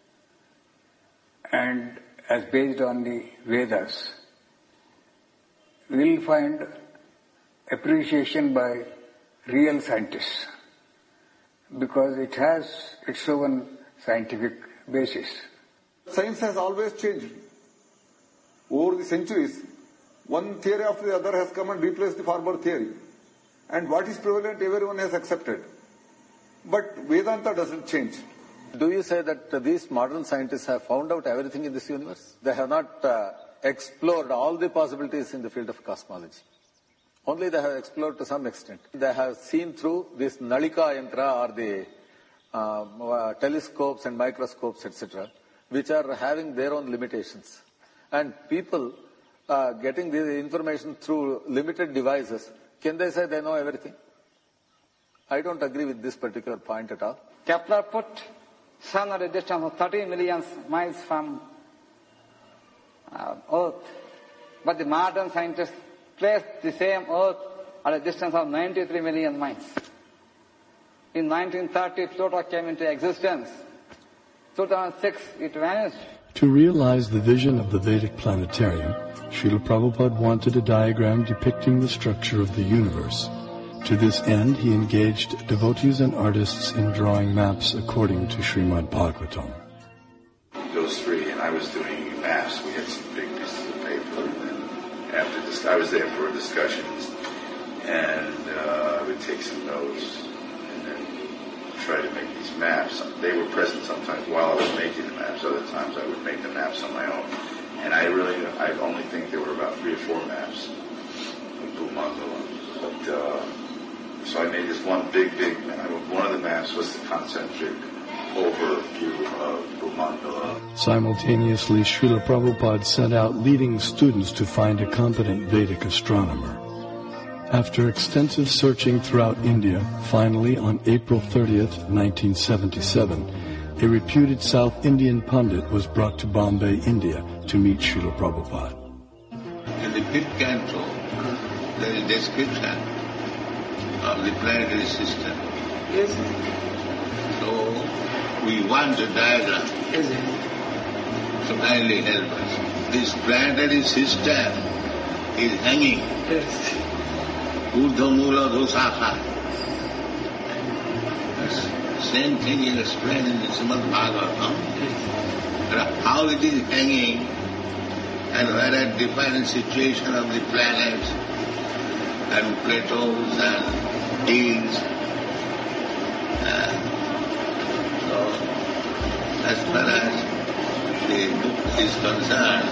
[SPEAKER 16] and as based on the Vedas, we will find appreciation by real scientists because it has its own scientific basis.
[SPEAKER 17] Science has always changed. Over the centuries, one theory after the other has come and replaced the former theory. And what is prevalent, everyone has accepted. But Vedanta doesn't change.
[SPEAKER 18] Do you say that these modern scientists have found out everything in this universe? They have not explored all the possibilities in the field of cosmology. Only they have explored to some extent. They have seen through this Nalika Yantra or the telescopes and microscopes, etc., which are having their own limitations. And people getting the information through limited devices, can they say they know everything? I don't agree with this particular point at all.
[SPEAKER 4] Kepler put Sun at a distance of 30 million miles from Earth. But the modern scientists placed the same Earth at a distance of 93 million miles. In 1930, Pluto came into existence. 2006, it vanished.
[SPEAKER 1] To realize the vision of the Vedic planetarium, Srila Prabhupada wanted a diagram depicting the structure of the universe. To this end, he engaged devotees and artists in drawing maps according to Srimad Bhagavatam.
[SPEAKER 19] Those three, and I was doing maps. We had some big pieces of paper, and after this, I was there for discussions, and I would take some notes, and then try to make these maps. They were present sometimes while I was making the maps. Other times, I would make the maps on my own, and I only think there were about 3 or 4 maps of Bhumandala, but. So I made this one big map. One of the maps was the concentric overview of Bhumandala.
[SPEAKER 1] Simultaneously, Srila Prabhupada sent out leading students to find a competent Vedic astronomer. After extensive searching throughout India, finally on April 30th, 1977, a reputed South Indian pundit was brought to Bombay, India to meet Srila Prabhupada.
[SPEAKER 3] In the 5th canto, there is a description of the planetary system.
[SPEAKER 15] Yes.
[SPEAKER 3] So we want a diagram.
[SPEAKER 15] Yes.
[SPEAKER 3] So kindly help us. This planetary system is hanging.
[SPEAKER 15] Yes.
[SPEAKER 3] Urdha Mula Dosakha. Same thing is explained in the Srimad Bhagavatam. How it is hanging and where at different situation of the planets and plateaus and hills. So, as far as the book is concerned,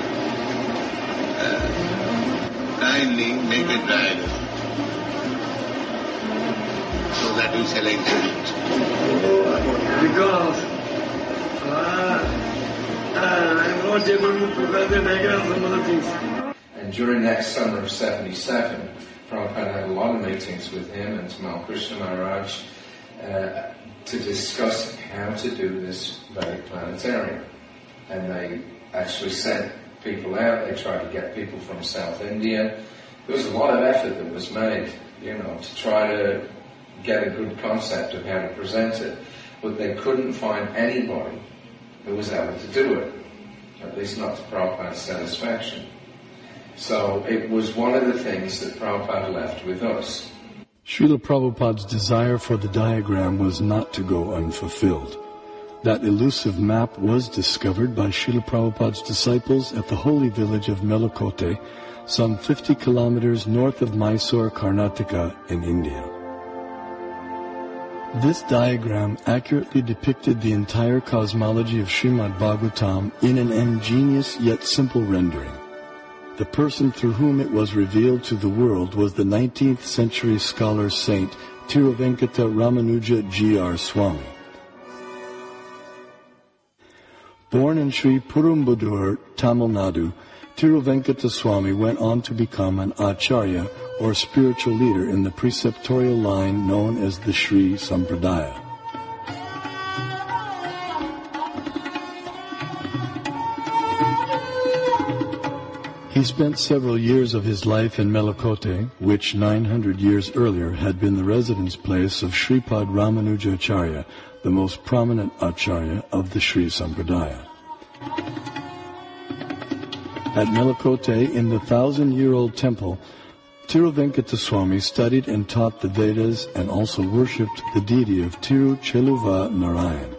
[SPEAKER 3] kindly make a diagram so that we shall exhibit.
[SPEAKER 20] Because I'm not able to prepare the diagram some other things.
[SPEAKER 6] And during that summer of 77, Prabhupada had a lot of meetings with him and Tamal Krishna Maharaj to discuss how to do this Vedic planetarium. And they actually sent people out. They tried to get people from South India. There was a lot of effort that was made, to try to get a good concept of how to present it. But they couldn't find anybody who was able to do it, at least not to Prabhupada's satisfaction. So it was one of the things that Prabhupada left with us.
[SPEAKER 1] Srila Prabhupada's desire for the diagram was not to go unfulfilled. That elusive map was discovered by Srila Prabhupada's disciples at the holy village of Melakote, some 50 kilometers north of Mysore, Karnataka in India. This diagram accurately depicted the entire cosmology of Srimad Bhagavatam in an ingenious yet simple rendering. The person through whom it was revealed to the world was the 19th century scholar saint Tiruvenkata Ramanuja G.R. Swami. Born in Sri Perumbudur, Tamil Nadu, Tiruvenkata Swami went on to become an acharya or spiritual leader in the preceptorial line known as the Sri Sampradaya. He spent several years of his life in Melakote, which 900 years earlier had been the residence place of Sripad Ramanujacharya, the most prominent acharya of the Sri Sampradaya. At Melakote, in the 1,000-year-old temple, Tiruvenkata Swami studied and taught the Vedas and also worshipped the deity of Tirucheluva Narayan.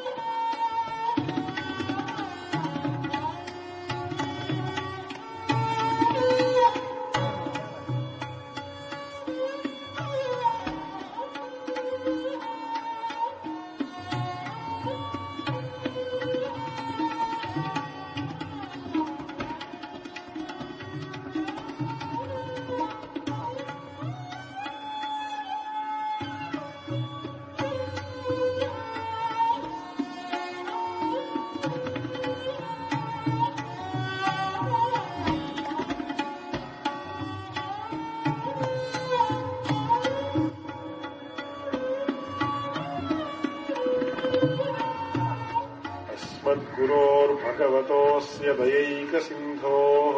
[SPEAKER 21] भगवतोऽस्य दयैकसिन्धोः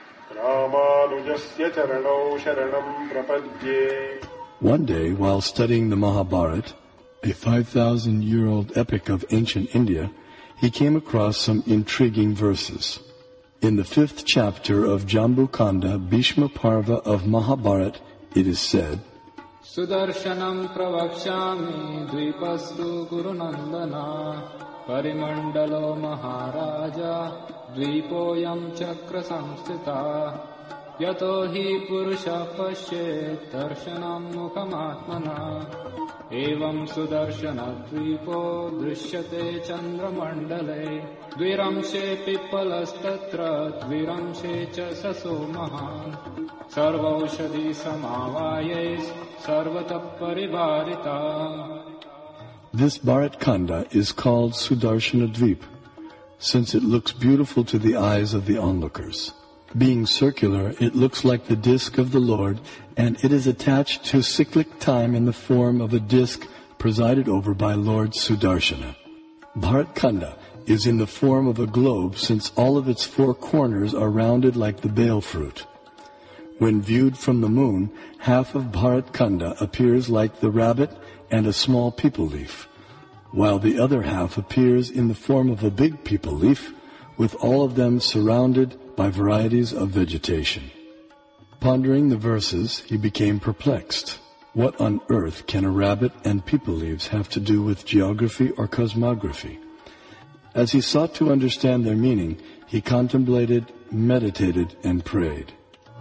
[SPEAKER 21] रामानुजस्य चरणौ शरणं प्रपद्ये. One day, while studying the Mahabharata, a 5,000-year-old epic of ancient India, he came across some intriguing verses. In the 5th chapter of Jambu Kanda, Bhishma Parva of Mahabharata, it is said,
[SPEAKER 22] Sudarshanam pravakshami dvipastu gurunandana Parimandalo Maharaja Dvipoyam Chakra Samstita Yato hi Purusha Pashet Darshanam Mukhamatmana Evam Sudarshana Dvipo Drishyate Chandramandale Dviramshe Pipalastatra Dviramshe Cha Saso Mahan Sarvaushadhi Samavayes Sarvata Parivarita.
[SPEAKER 1] This Bharat Khanda is called Sudarshana Dvip, since it looks beautiful to the eyes of the onlookers. Being circular, it looks like the disk of the Lord, and it is attached to cyclic time in the form of a disk presided over by Lord Sudarshana. Bharat Khanda is in the form of a globe, since all of its 4 corners are rounded like the bale fruit. When viewed from the moon, half of Bharat Khanda appears like the rabbit and a small peepal leaf, while the other half appears in the form of a big peepal leaf, with all of them surrounded by varieties of vegetation. Pondering the verses, he became perplexed. What on earth can a rabbit and people leaves have to do with geography or cosmography? As he sought to understand their meaning, he contemplated, meditated, and prayed.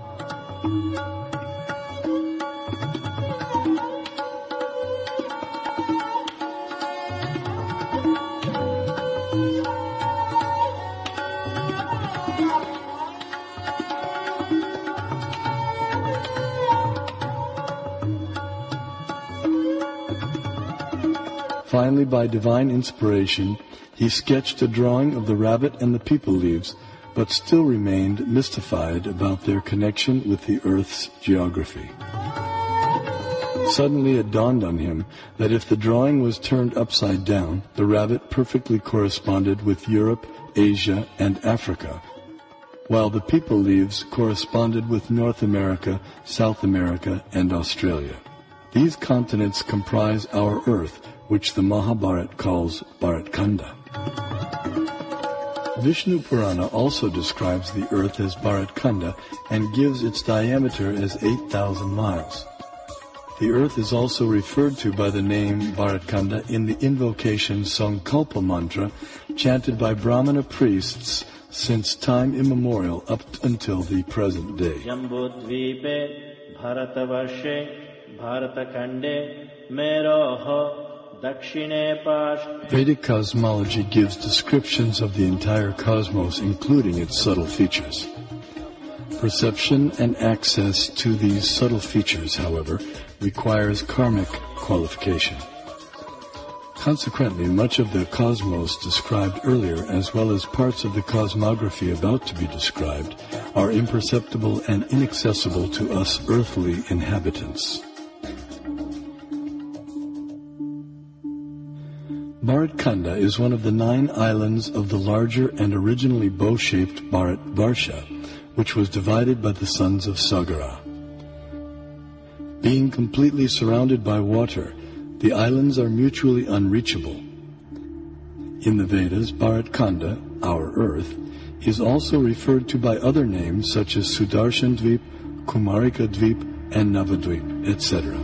[SPEAKER 1] Finally, by divine inspiration, he sketched a drawing of the rabbit and the people leaves, but still remained mystified about their connection with the Earth's geography. Suddenly it dawned on him that if the drawing was turned upside down, the rabbit perfectly corresponded with Europe, Asia, and Africa, while the people leaves corresponded with North America, South America, and Australia. These continents comprise our Earth, which the Mahabharata calls Bharatkanda. Vishnu Purana also describes the Earth as Bharatkanda and gives its diameter as 8,000 miles. The Earth is also referred to by the name Bharatkanda in the invocation Sankalpa mantra chanted by Brahmana priests since time immemorial up until the present day.
[SPEAKER 8] Jambudvipe Bharatavarshe Bharatakande Meroho
[SPEAKER 1] Vedic cosmology gives descriptions of the entire cosmos, including its subtle features. Perception and access to these subtle features, however, requires karmic qualification. Consequently, much of the cosmos described earlier, as well as parts of the cosmography about to be described, are imperceptible and inaccessible to us earthly inhabitants. Bharatkanda is one of the 9 islands of the larger and originally bow-shaped Bharatvarsha, which was divided by the sons of Sagara. Being completely surrounded by water, the islands are mutually unreachable. In the Vedas, Bharatkanda, our Earth, is also referred to by other names such as Sudarshan Dvip, Kumarika Dvip, and Navadvip, etc.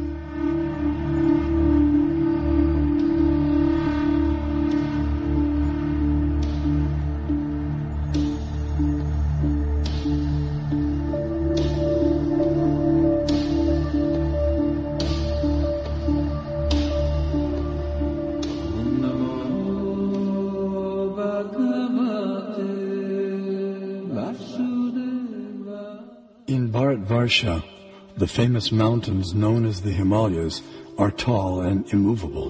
[SPEAKER 1] Bharatvarsha, the famous mountains known as the Himalayas are tall and immovable.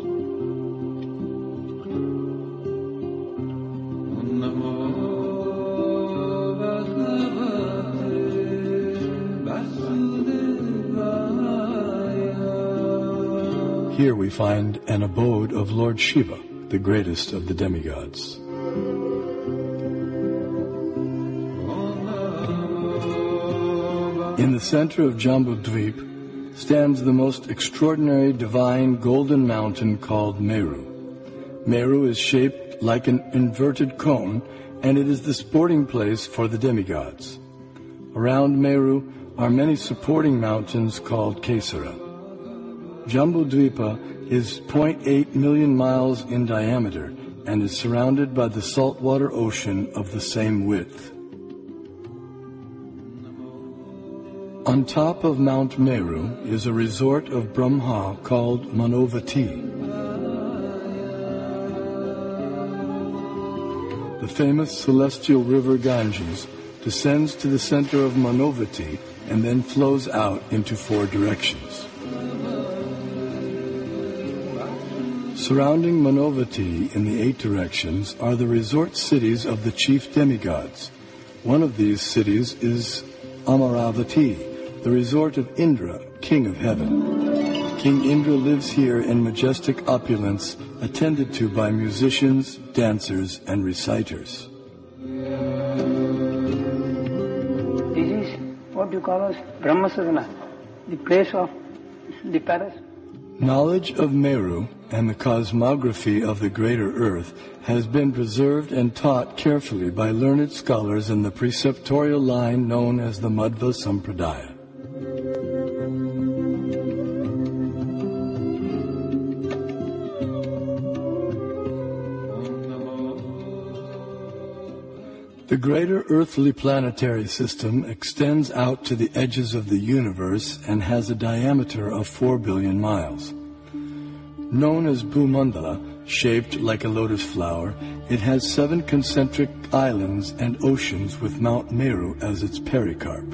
[SPEAKER 1] Here we find an abode of Lord Shiva, the greatest of the demigods. In the center of Jambudvip stands the most extraordinary divine golden mountain called Meru. Meru is shaped like an inverted cone, and it is the sporting place for the demigods. Around Meru are many supporting mountains called Kesara. Jambudvipa is 0.8 million miles in diameter and is surrounded by the saltwater ocean of the same width. On top of Mount Meru is a resort of Brahma called Manovati. The famous celestial river Ganges descends to the center of Manovati and then flows out into 4 directions. Surrounding Manovati in the 8 directions are the resort cities of the chief demigods. One of these cities is Amaravati, the resort of Indra, king of heaven. King Indra lives here in majestic opulence, attended to by musicians, dancers, and reciters.
[SPEAKER 16] This is what you call as Brahmasadana, the place of the palace.
[SPEAKER 1] Knowledge of Meru and the cosmography of the greater earth has been preserved and taught carefully by learned scholars in the preceptorial line known as the Madhva Sampradaya.
[SPEAKER 21] The greater earthly planetary system extends out to the edges of the universe and has a diameter of 4 billion miles. Known as Bhumandala, shaped like a lotus flower, it has 7 concentric islands and oceans with Mount Meru as its pericarp.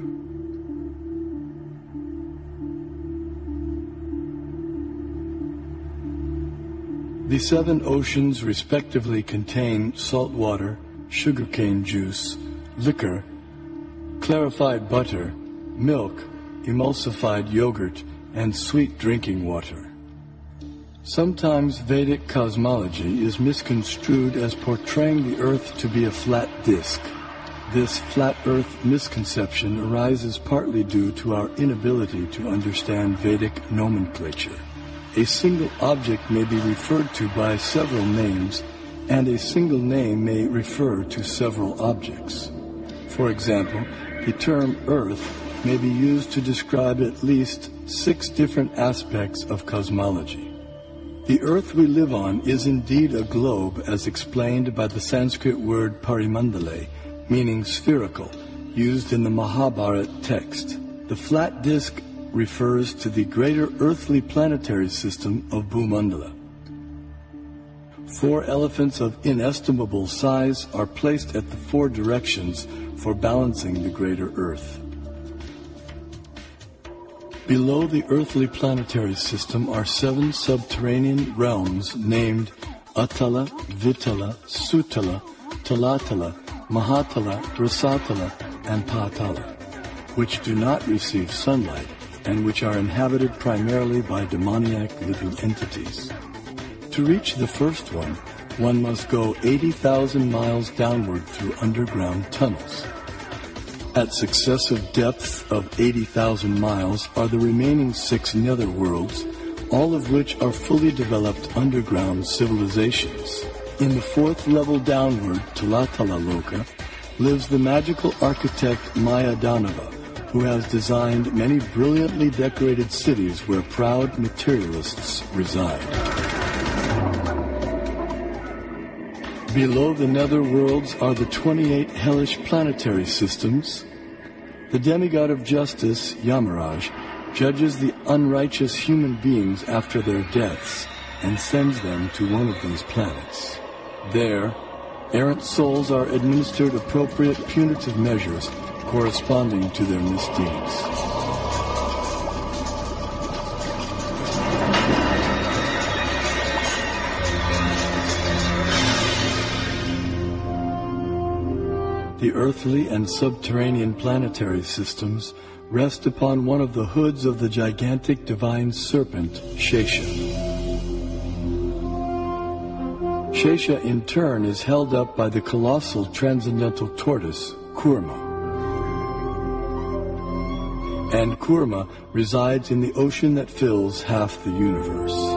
[SPEAKER 21] The 7 oceans respectively contain salt water, sugarcane juice, liquor, clarified butter, milk, emulsified yogurt, and sweet drinking water. Sometimes Vedic cosmology is misconstrued as portraying the earth to be a flat disk. This flat earth misconception arises partly due to our inability to understand Vedic nomenclature. A single object may be referred to by several names, and a single name may refer to several objects. For example, the term earth may be used to describe at least 6 different aspects of cosmology. The earth we live on is indeed a globe, as explained by the Sanskrit word parimandale, meaning spherical, used in the Mahabharata text. The flat disk refers to the greater earthly planetary system of Bhumandala. 4 elephants of inestimable size are placed at the 4 directions for balancing the greater earth. Below the earthly planetary system are 7 subterranean realms named Atala, Vitala, Sutala, Talatala, Mahatala, Rasatala, and Patala, which do not receive sunlight and which are inhabited primarily by demoniac living entities. To reach the first one must go 80,000 miles downward through underground tunnels. At successive depths of 80,000 miles are the remaining 6 netherworlds, all of which are fully developed underground civilizations. In the 4th level downward, Talatala Loka, lives the magical architect Mayadanava, who has designed many brilliantly decorated cities where proud materialists reside. Below the netherworlds are the 28 hellish planetary systems. The demigod of justice, Yamaraj, judges the unrighteous human beings after their deaths and sends them to one of these planets. There, errant souls are administered appropriate punitive measures corresponding to their misdeeds. The earthly and subterranean planetary systems rest upon one of the hoods of the gigantic divine serpent, Shesha. Shesha in turn is held up by the colossal transcendental tortoise, Kurma. And Kurma resides in the ocean that fills half the universe.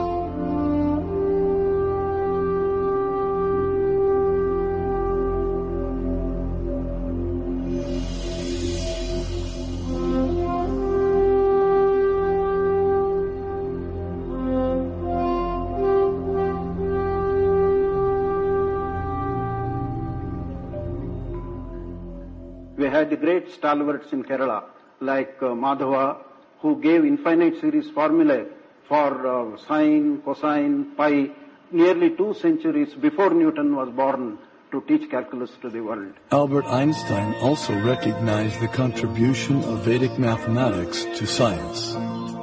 [SPEAKER 10] We had the great stalwarts in Kerala, like Madhava, who gave infinite series formulae for sine, cosine, pi, nearly 2 centuries before Newton was born, to teach calculus to the world.
[SPEAKER 21] Albert Einstein also recognized the contribution of Vedic mathematics to science.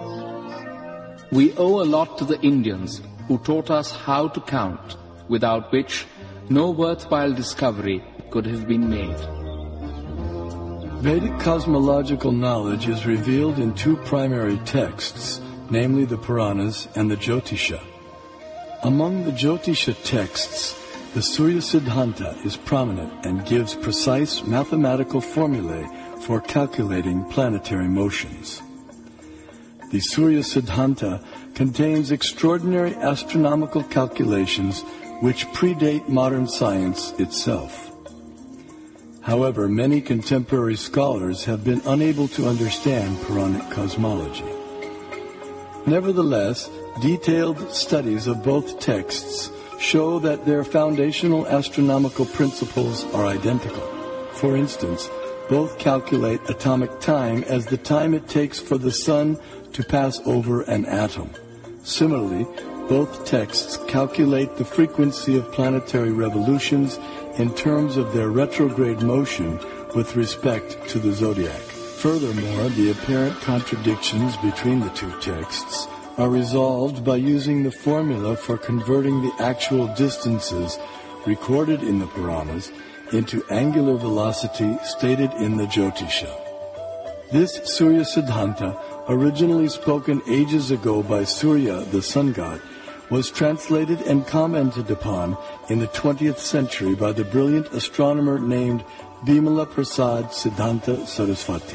[SPEAKER 2] We owe a lot to the Indians who taught us how to count, without which no worthwhile discovery could have been made.
[SPEAKER 21] Vedic cosmological knowledge is revealed in 2 primary texts, namely the Puranas and the Jyotisha. Among the Jyotisha texts, the Surya Siddhanta is prominent and gives precise mathematical formulae for calculating planetary motions. The Surya Siddhanta contains extraordinary astronomical calculations which predate modern science itself. However, many contemporary scholars have been unable to understand Puranic cosmology. Nevertheless, detailed studies of both texts show that their foundational astronomical principles are identical. For instance, both calculate atomic time as the time it takes for the sun to pass over an atom. Similarly, both texts calculate the frequency of planetary revolutions in terms of their retrograde motion with respect to the zodiac. Furthermore, the apparent contradictions between the two texts are resolved by using the formula for converting the actual distances recorded in the Puranas into angular velocity stated in the Jyotisha. This Surya Siddhanta, originally spoken ages ago by Surya, the sun god, was translated and commented upon in the 20th century by the brilliant astronomer named Bimala Prasad Siddhanta Saraswati.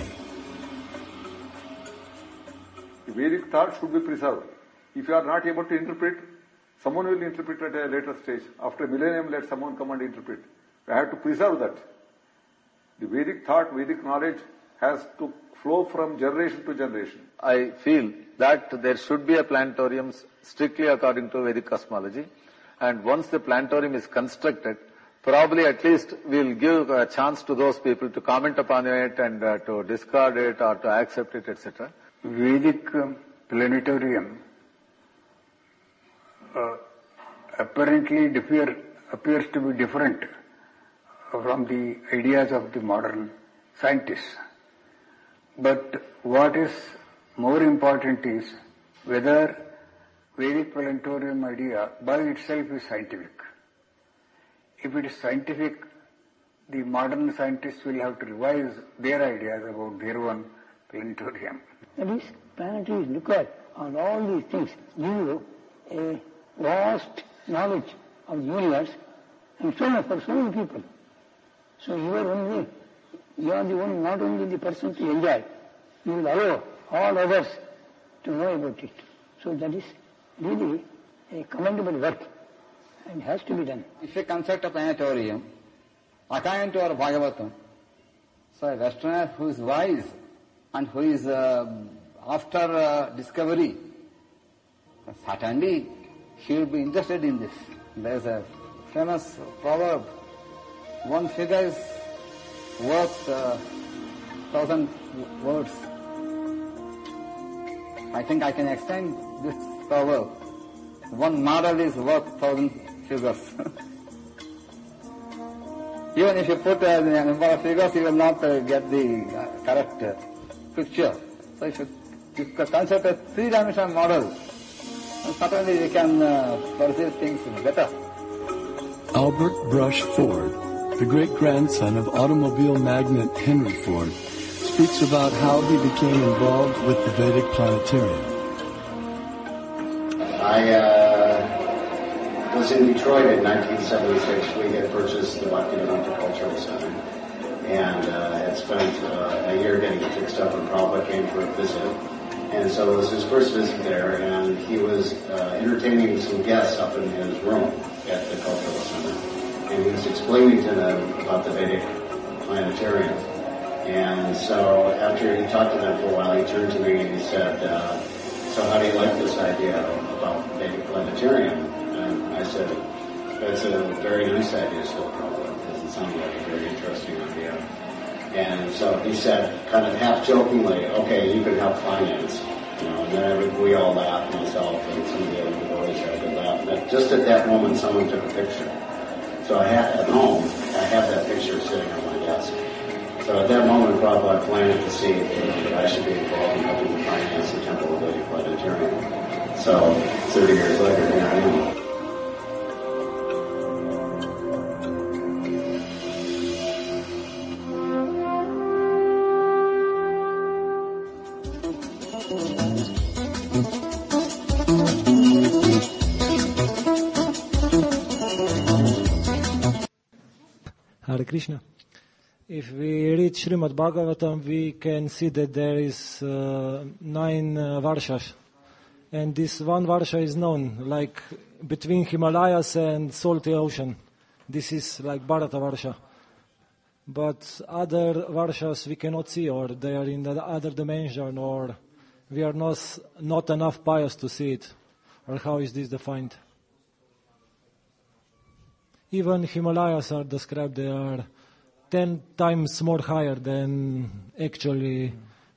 [SPEAKER 17] The Vedic thought should be preserved. If you are not able to interpret, someone will interpret at a later stage. After a millennium, let someone come and interpret. We have to preserve that. The Vedic thought, Vedic knowledge has to flow from generation to generation.
[SPEAKER 18] I feel that there should be a planetarium strictly according to Vedic cosmology, and once the planetarium is constructed, probably at least we'll give a chance to those people to comment upon it and to discard it or to accept it, etc.
[SPEAKER 16] Vedic planetarium apparently appears to be different from the ideas of the modern scientists. But what is more important is whether Vedic planetarium idea by itself is scientific. If it is scientific, the modern scientists will have to revise their ideas about their own planetarium.
[SPEAKER 7] That is, planetary is required, and all these things give you a vast knowledge of the universe, and so much for so many people. So you are the one, not only the person to enjoy, you will allow all others to know about it. So that is really a commendable work and has to be done.
[SPEAKER 4] If you construct a planetarium, according to our Bhagavatam, so a Westerner who is wise and who is after discovery, certainly he will be interested in this. There is a famous proverb, one figure is worth 1,000 words. I think I can extend this proverb. One model is worth 1,000 figures. Even if you put a number of figures, you will not get the correct picture. So if you consider a three-dimensional model, certainly we can perceive things better.
[SPEAKER 21] Albert Brush Ford, the great-grandson of automobile magnate Henry Ford, speaks about how he became involved with the Vedic planetarium.
[SPEAKER 9] I was in Detroit in 1976. We had purchased the Bhaktivedanta Cultural Center and had spent a year getting it fixed up, and Prabhupada came for a visit. And so it was his first visit there, and he was entertaining some guests up in his room at the Cultural Center. And he was explaining to them about the Vedic planetarium. And so after he talked to them for a while, he turned to me and he said, so how do you like this idea about Vedic planetarium? And I said, that's a very nice idea, so probably it doesn't sound like a very interesting idea. And so he said, kind of half jokingly, okay, you can help finance. You know, and then we all laughed, myself and some of the other devotees started laughing. But just at that moment, someone took a picture. So at home, I have that picture sitting on my desk. So at that moment, Prabhupada planted the seed that I should be involved in helping to finance the Temple of Vedic Planetarium. So 30 years later, here I am.
[SPEAKER 23] Hare Krishna. If we read Srimad Bhagavatam, we can see that there is 9 Varshas. And this one Varsha is known, like between Himalayas and salty ocean. This is like Bharata Varsha. But other Varshas we cannot see, or they are in the other dimension, or we are not enough pious to see it. Or how is this defined? Even Himalayas are described, they are 10 times more higher than actually.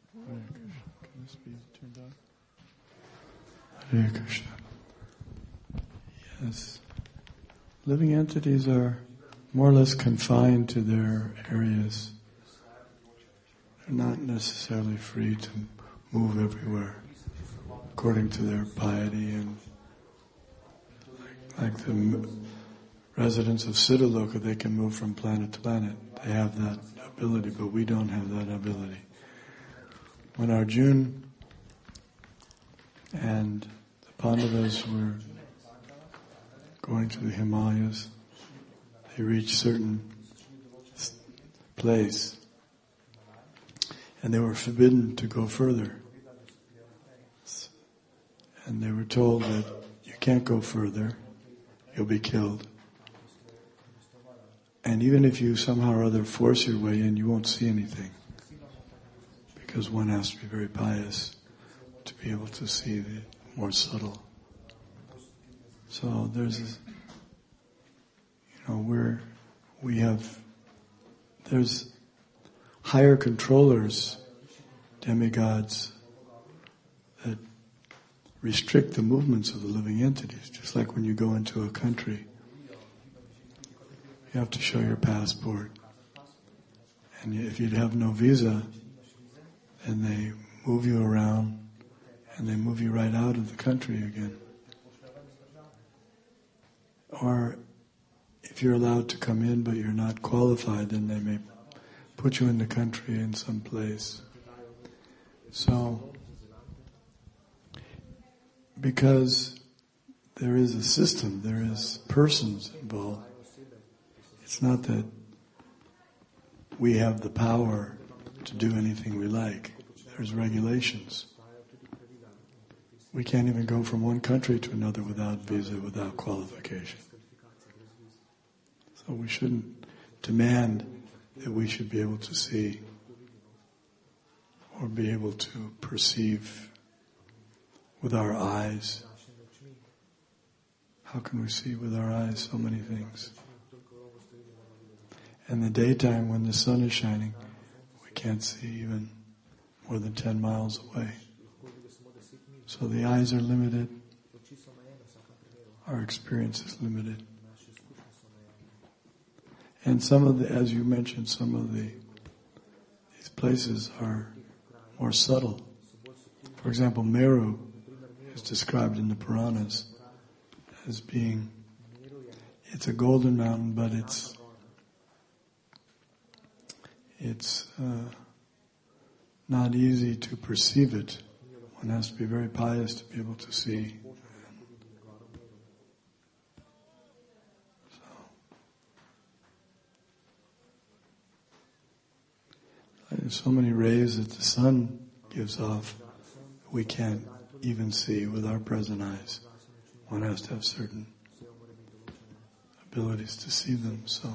[SPEAKER 12] Hare Krishna. Yes. Living entities are more or less confined to their areas. They're not necessarily free to move everywhere according to their piety, and like the residents of Siddhaloka, they can move from planet to planet. They have that ability, but we don't have that ability. When Arjuna and the Pandavas were going to the Himalayas, they reached certain place, and they were forbidden to go further. And they were told that you can't go further, you'll be killed. And even if you somehow or other force your way in, you won't see anything. Because one has to be very pious to be able to see the more subtle. So there's this, there's higher controllers, demigods, that restrict the movements of the living entities. Just like when you go into a country, you have to show your passport. And if you have no visa, then they move you around and they move you right out of the country again. Or if you're allowed to come in but you're not qualified, then they may put you in the country in some place. So, because there is a system, there is persons involved. It's not that we have the power to do anything we like. There's regulations. We can't even go from one country to another without visa, without qualification. So we shouldn't demand that we should be able to see or be able to perceive with our eyes. How can we see with our eyes so many things? In the daytime, when the sun is shining, we can't see even more than 10 miles away. So the eyes are limited. Our experience is limited. And some of the, as you mentioned, some of these places are more subtle. For example, Meru is described in the Puranas as being, it's a golden mountain, but it's not easy to perceive it. One has to be very pious to be able to see. There's so many rays that the sun gives off we can't even see with our present eyes. One has to have certain abilities to see them, so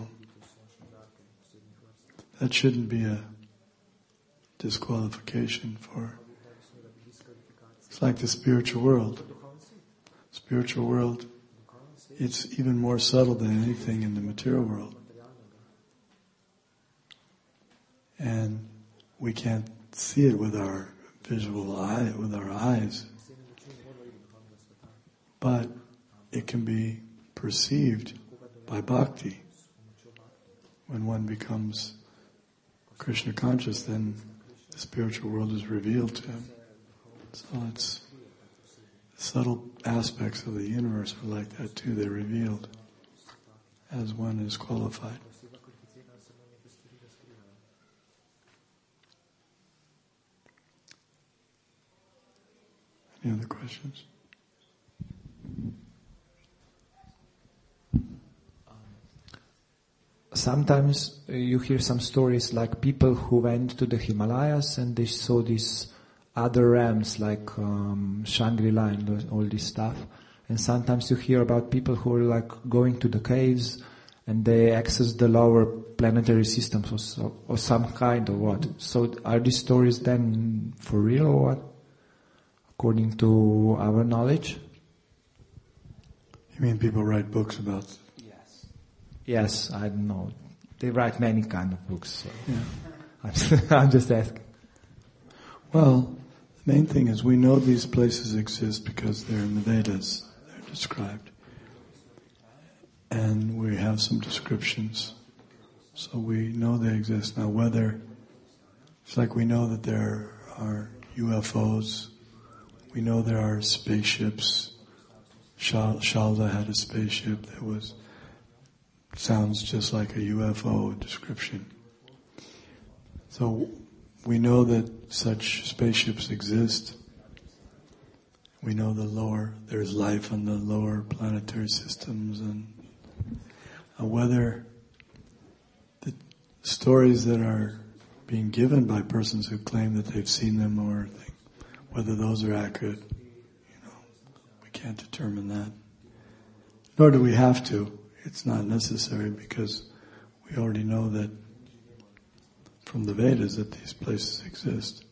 [SPEAKER 12] that shouldn't be a disqualification for. It's like the spiritual world. Spiritual world, it's even more subtle than anything in the material world. And we can't see it with our visual eye, with our eyes. But it can be perceived by bhakti. When one becomes Krishna conscious, then the spiritual world is revealed to him. So it's subtle aspects of the universe are like that too. They're revealed as one is qualified. Any other questions?
[SPEAKER 5] Sometimes you hear some stories like people who went to the Himalayas and they saw these other realms like Shangri-La and all this stuff. And sometimes you hear about people who are like going to the caves and they access the lower planetary systems or some kind of what. So are these stories then for real or what? According to our knowledge?
[SPEAKER 12] You mean people write books about?
[SPEAKER 5] Yes, I don't know. They write many kind of books. So.
[SPEAKER 12] Yeah.
[SPEAKER 5] I'm just asking.
[SPEAKER 12] Well, the main thing is we know these places exist because they're in the Vedas. They're described. And we have some descriptions. So we know they exist. Now whether, it's like we know that there are UFOs, we know there are spaceships. Shalda had a spaceship that sounds just like a UFO description. So we know that such spaceships exist. We know there's life on the lower planetary systems, and whether the stories that are being given by persons who claim that they've seen them or whether those are accurate, we can't determine that. Nor do we have to. It's not necessary because we already know that from the Vedas that these places exist.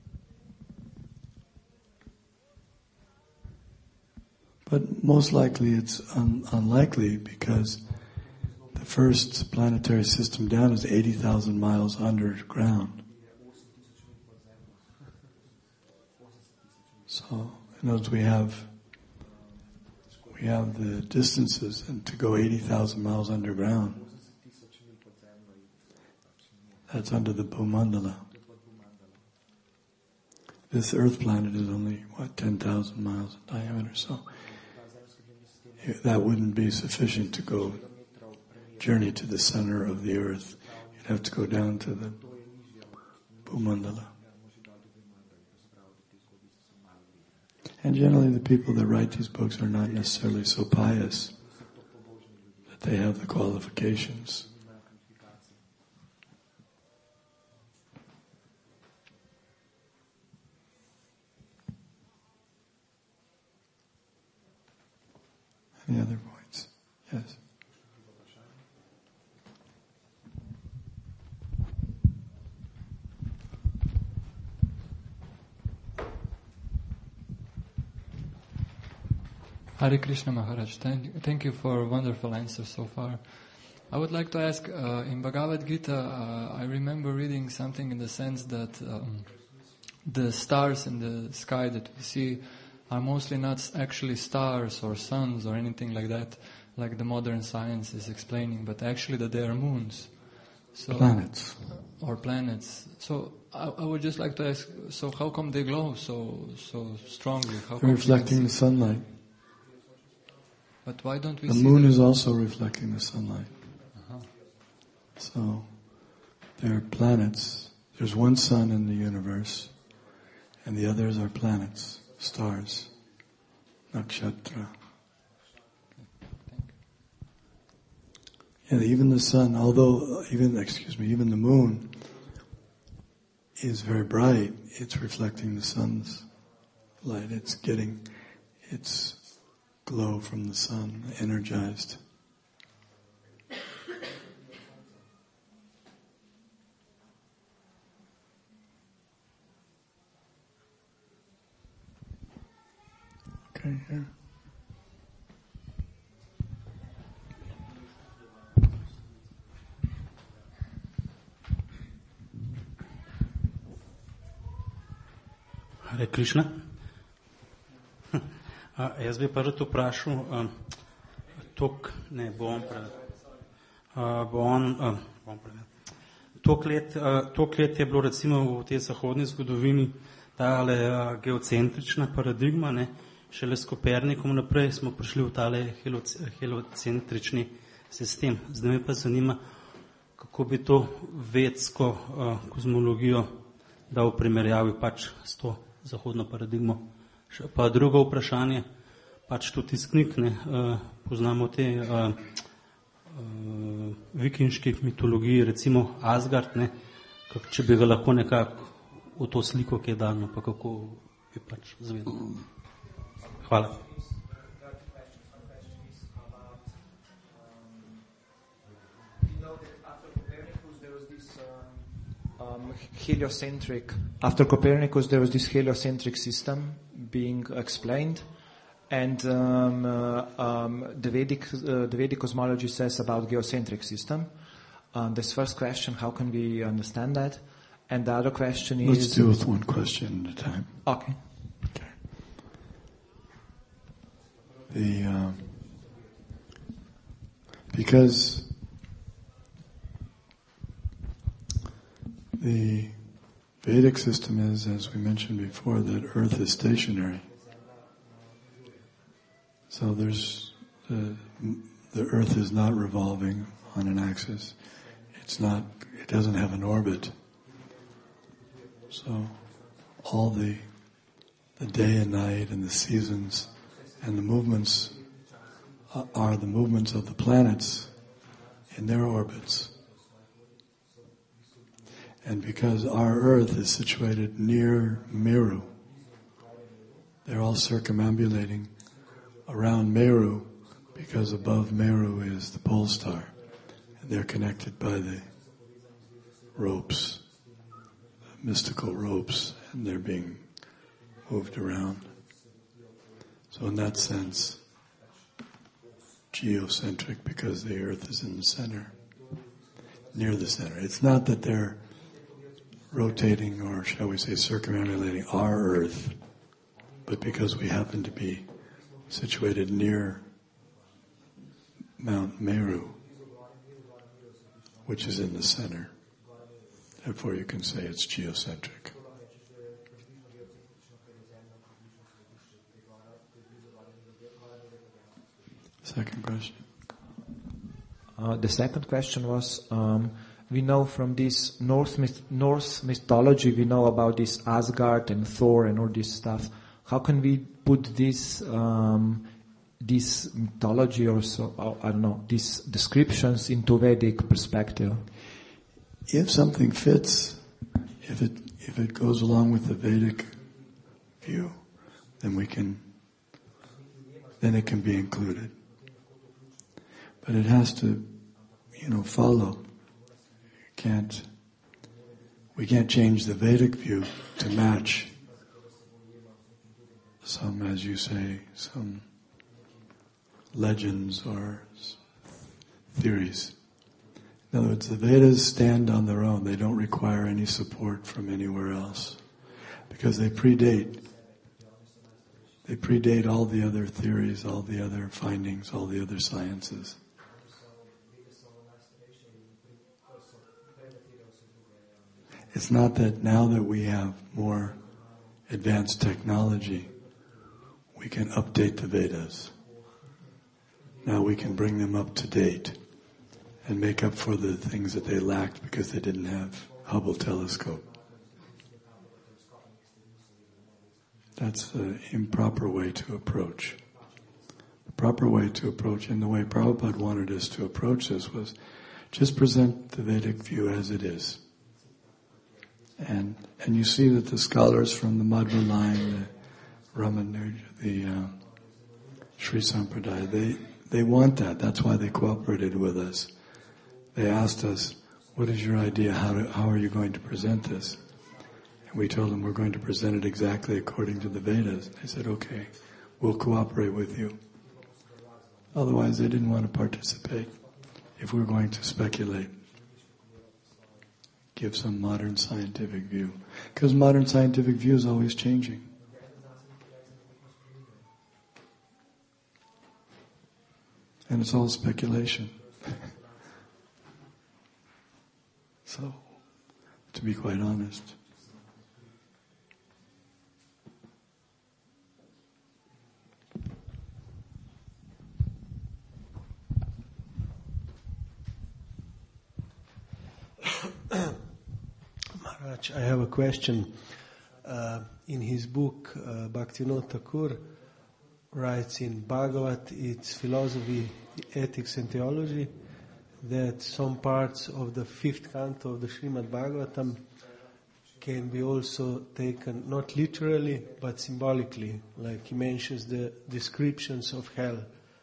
[SPEAKER 12] But most likely it's unlikely because the first planetary system down is 80,000 miles underground. So, in other words, we have the distances, and to go 80,000 miles underground, that's under the Bhumandala. This Earth planet is only, 10,000 miles in diameter, so that wouldn't be sufficient to journey to the center of the Earth. You'd have to go down to the Bhumandala. And generally the people that write these books are not necessarily so pious that they have the qualifications. Any other points? Yes.
[SPEAKER 22] Hare Krishna Maharaj, thank you for a wonderful answer so far. I would like to ask, in Bhagavad Gita, I remember reading something in the sense that the stars in the sky that we see are mostly not actually stars or suns or anything like that, like the modern science is explaining, but actually that they are moons. So,
[SPEAKER 12] planets.
[SPEAKER 22] Or planets. So I would just like to ask, so how come they glow so strongly?
[SPEAKER 12] They're reflecting the sunlight.
[SPEAKER 22] But why don't we
[SPEAKER 12] see...
[SPEAKER 22] The
[SPEAKER 12] moon is also reflecting the sunlight.
[SPEAKER 22] Uh-huh.
[SPEAKER 12] So, there are planets. There's one sun in the universe, and the others are planets, stars, nakshatra. And even the sun, even the moon is very bright, it's reflecting the sun's light. It's getting its glow from the sun, energized. Okay, here.
[SPEAKER 11] Hare Krishna. Jaz bi prvo vprašal, toliko let je bilo recimo v tej zahodni zgodovini tale geocentrična paradigma, ne, šele s Kopernikom naprej smo prišli v tale heliocentrični sistem. Zdaj me pa zanima, kako bi to vedsko kozmologijo dal v primerjavi pač s to zahodno paradigmo. Pa drugo vprašanje, pač tudi iz knjig, poznamo te vikinške mitologije, recimo Asgard, če bi ga lahko nekako v to sliko kaj dano, pa kako bi pač zvedel. Hvala.
[SPEAKER 5] After Copernicus, there was this heliocentric system being explained, and the Vedic cosmology says about geocentric system. This first question, how can we understand that? And the other question is...
[SPEAKER 12] Let's deal with one question at a time.
[SPEAKER 5] Okay.
[SPEAKER 12] Because the Vedic system is, as we mentioned before, that Earth is stationary. So there's the Earth is not revolving on an axis. It doesn't have an orbit. So all the day and night and the seasons and the movements are the movements of the planets in their orbits. And because our Earth is situated near Meru, they're all circumambulating around Meru, because above Meru is the pole star, and they're connected by the ropes, the mystical ropes, and they're being moved around. So in that sense, geocentric, because the Earth is in the center, near the center. It's not that they're rotating, or shall we say circumambulating our Earth, but because we happen to be situated near Mount Meru, which is in the center. Therefore you can say it's geocentric. Second question.
[SPEAKER 5] The second question was, we know from this Norse mythology, we know about this Asgard and Thor and all this stuff. How can we put this mythology or so, I don't know, these descriptions into Vedic perspective?
[SPEAKER 12] If something fits, if it goes along with the Vedic view, then it can be included. But it has to, follow. We can't change the Vedic view to match some, as you say, some legends or theories. In other words, the Vedas stand on their own. They don't require any support from anywhere else, because they predate all the other theories, all the other findings, all the other sciences. It's not that now that we have more advanced technology, we can update the Vedas. Now we can bring them up to date and make up for the things that they lacked because they didn't have Hubble telescope. That's the improper way to approach. The proper way to approach, and the way Prabhupada wanted us to approach this, was just present the Vedic view as it is. And you see that the scholars from the Madhva line, the Ramanuja, the Sri Sampradaya, they want that. That's why they cooperated with us. They asked us, what is your idea? How are you going to present this? And we told them we're going to present it exactly according to the Vedas. They said, okay, we'll cooperate with you. Otherwise, they didn't want to participate if we were going to speculate. Give some modern scientific view. Because modern scientific view is always changing. And it's all speculation. So, to be quite honest.
[SPEAKER 13] Maharaj, I have a question. In his book, Bhaktivinoda Thakur writes in Bhagavat, its philosophy, ethics and theology, that some parts of the fifth canto of the Srimad Bhagavatam can be also taken not literally but symbolically, like he mentions the descriptions of hell,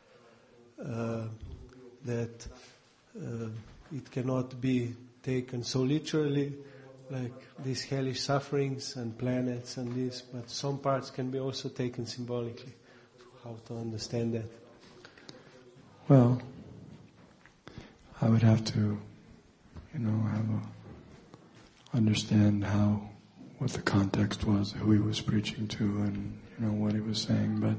[SPEAKER 13] that it cannot be taken so literally, like these hellish sufferings and planets and this, but some parts can be also taken symbolically. How to understand that?
[SPEAKER 12] Well, I would have to understand what the context was, who he was preaching to, and what he was saying. But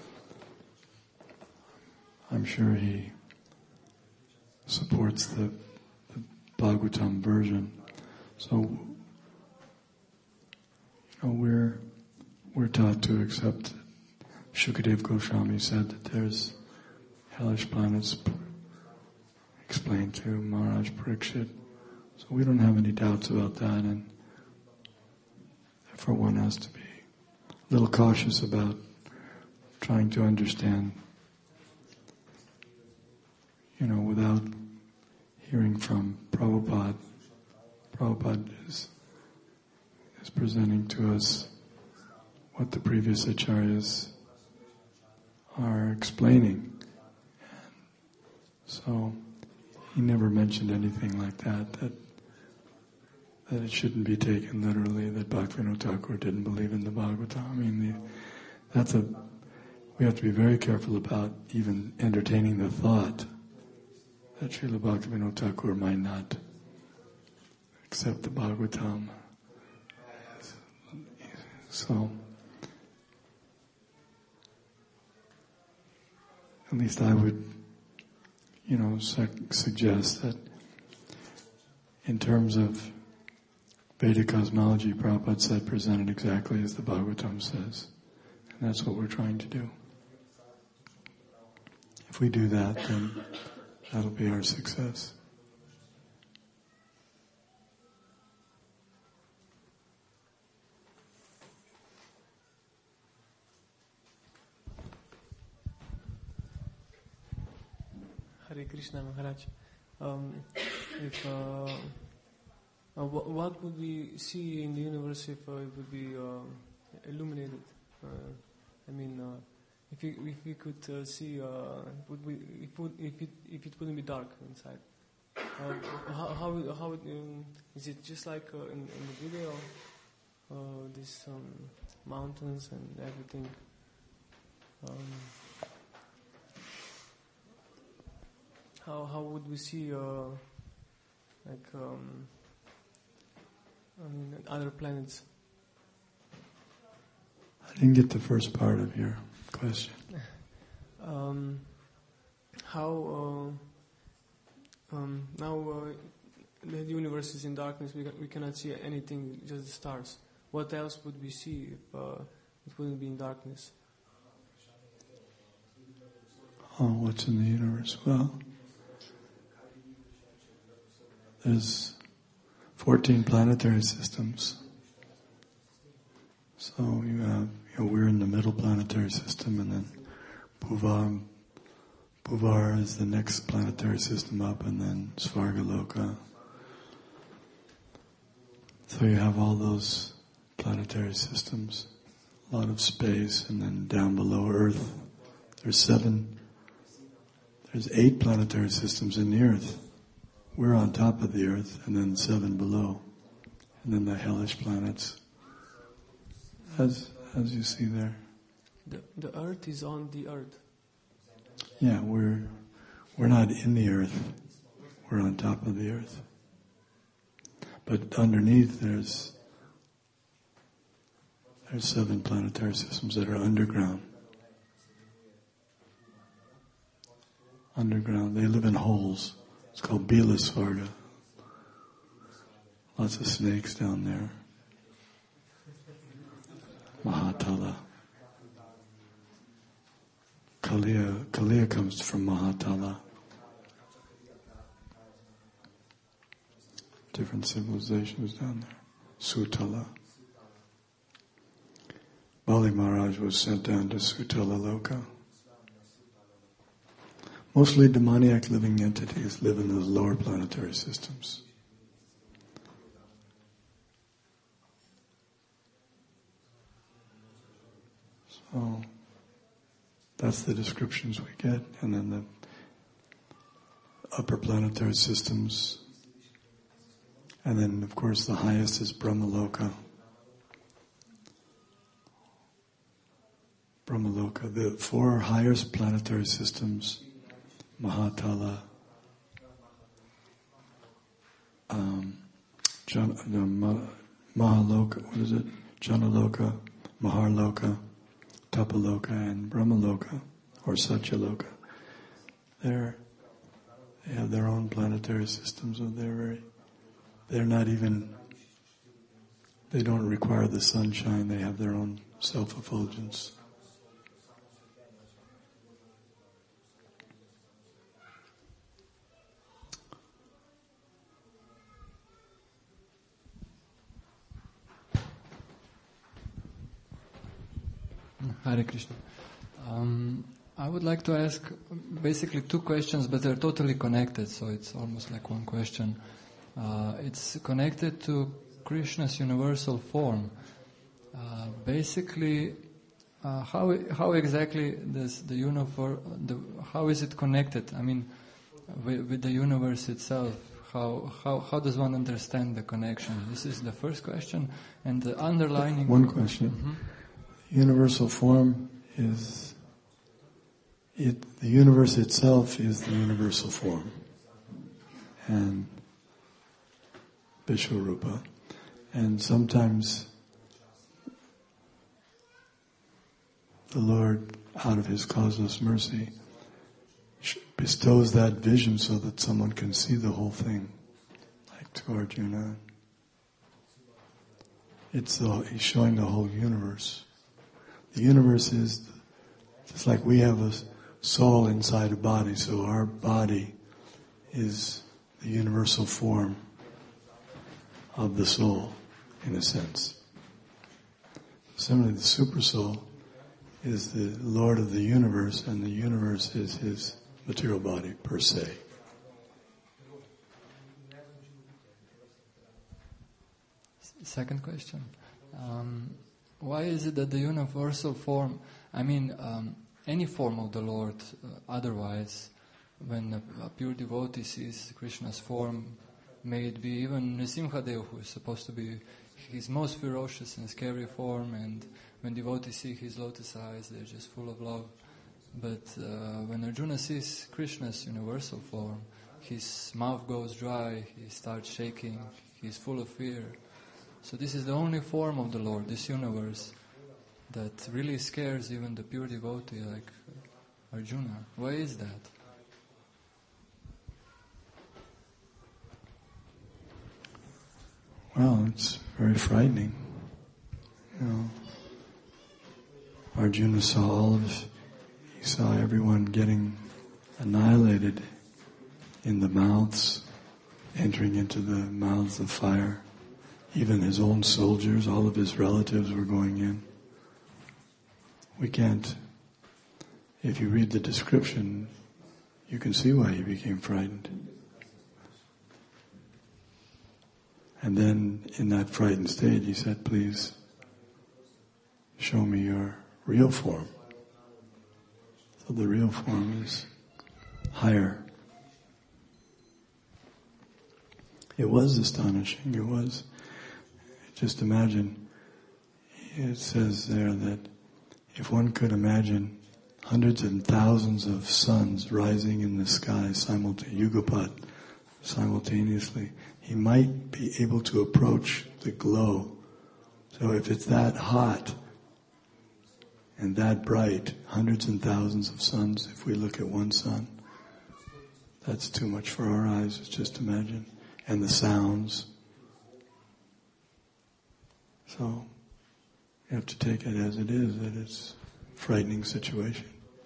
[SPEAKER 12] I'm sure he supports the Bhagavatam version. So we're taught to accept. Shukadev Goswami said that there's hellish planets explained to Maharaj Parikshit. So we don't have any doubts about that, and therefore one has to be a little cautious about trying to understand, without hearing from Prabhupada. Prabhupada is presenting to us what the previous acharyas are explaining. So he never mentioned anything like that it shouldn't be taken literally, that Bhaktivinoda Thakur didn't believe in the Bhagavatam. I mean, we have to be very careful about even entertaining the thought that Srila Bhaktivinoda Thakur might not accept the Bhagavatam. So, at least I would, suggest that in terms of Vedic cosmology, Prabhupada said, presented exactly as the Bhagavatam says. And that's what we're trying to do. If we do that, then that'll be our success.
[SPEAKER 14] Hare Krishna Maharaj. What would we see in the universe if it would be illuminated? If we could see, if it wouldn't be dark inside. How is it just like in the video? These mountains and everything. How would we see other planets?
[SPEAKER 12] I didn't get the first part of your question.
[SPEAKER 14] Now the universe is in darkness. We cannot see anything, just the stars. What else would we see if it wouldn't be in darkness?
[SPEAKER 12] What's in the universe? Well, there's 14 planetary systems. So you have, we're in the middle planetary system, and then Bhuvar is the next planetary system up, and then Svargaloka. So you have all those planetary systems, a lot of space, and then down below Earth, there's 8 planetary systems in the Earth. We're on top of the Earth, and then 7 below, and then the hellish planets, as you see there.
[SPEAKER 14] The Earth is on the Earth.
[SPEAKER 12] Yeah, we're not in the Earth. We're on top of the Earth. But underneath there's 7 planetary systems that are underground. Underground. They live in holes. It's called Bilasvarga. Lots of snakes down there. Mahatala. Kaliya comes from Mahatala. Different civilizations down there. Sutala. Bali Maharaj was sent down to Sutala Loka. Mostly demoniac living entities live in those lower planetary systems. So that's the descriptions we get. And then the upper planetary systems. And then, of course, the highest is Brahmaloka. Brahmaloka. The 4 highest planetary systems, Mahatala, Mahaloka, what is it? Janaloka, Maharloka, Tapaloka, and Brahmaloka, or Satyaloka. They have their own planetary systems, and they don't require the sunshine, they have their own self-effulgence.
[SPEAKER 22] Hare Krishna. I would like to ask basically two questions, but they're totally connected, so it's almost like one question. It's connected to Krishna's universal form. Basically, how exactly does the universe, how is it connected? I mean, with the universe itself. How does one understand the connection? This is the first question, and the underlining.
[SPEAKER 12] One question. Mm-hmm. Universal form is the universe itself is the universal form, and Vishwarupa, and sometimes the Lord, out of His causeless mercy, bestows that vision so that someone can see the whole thing, like to Arjuna. He's showing the whole universe. The universe is just like we have a soul inside a body, so our body is the universal form of the soul, in a sense. Similarly, the super soul is the Lord of the universe, and the universe is His material body per se.
[SPEAKER 22] Second question. Why is it that the universal form, any form of the Lord, otherwise, when a pure devotee sees Krishna's form, may it be even Nrisimhadev, who is supposed to be his most ferocious and scary form, and when devotees see his lotus eyes, they're just full of love. But when Arjuna sees Krishna's universal form, his mouth goes dry, he starts shaking, he's full of fear. So this is the only form of the Lord, this universe, that really scares even the pure devotee like Arjuna. Why is that?
[SPEAKER 12] Well, it's very frightening. Arjuna saw everyone getting annihilated in the mouths, entering into the mouths of fire. Even his own soldiers, all of his relatives were going in. We can't, if you read the description, you can see why he became frightened. And then in that frightened state he said, please show me your real form. So the real form is higher. It was astonishing. It was. Just imagine, it says there that if one could imagine hundreds and thousands of suns rising in the sky simultaneously, he might be able to approach the glow. So if it's that hot and that bright, hundreds and thousands of suns, if we look at one sun, that's too much for our eyes, just imagine. And the sounds. So you have to take it as it is, that it's a frightening situation.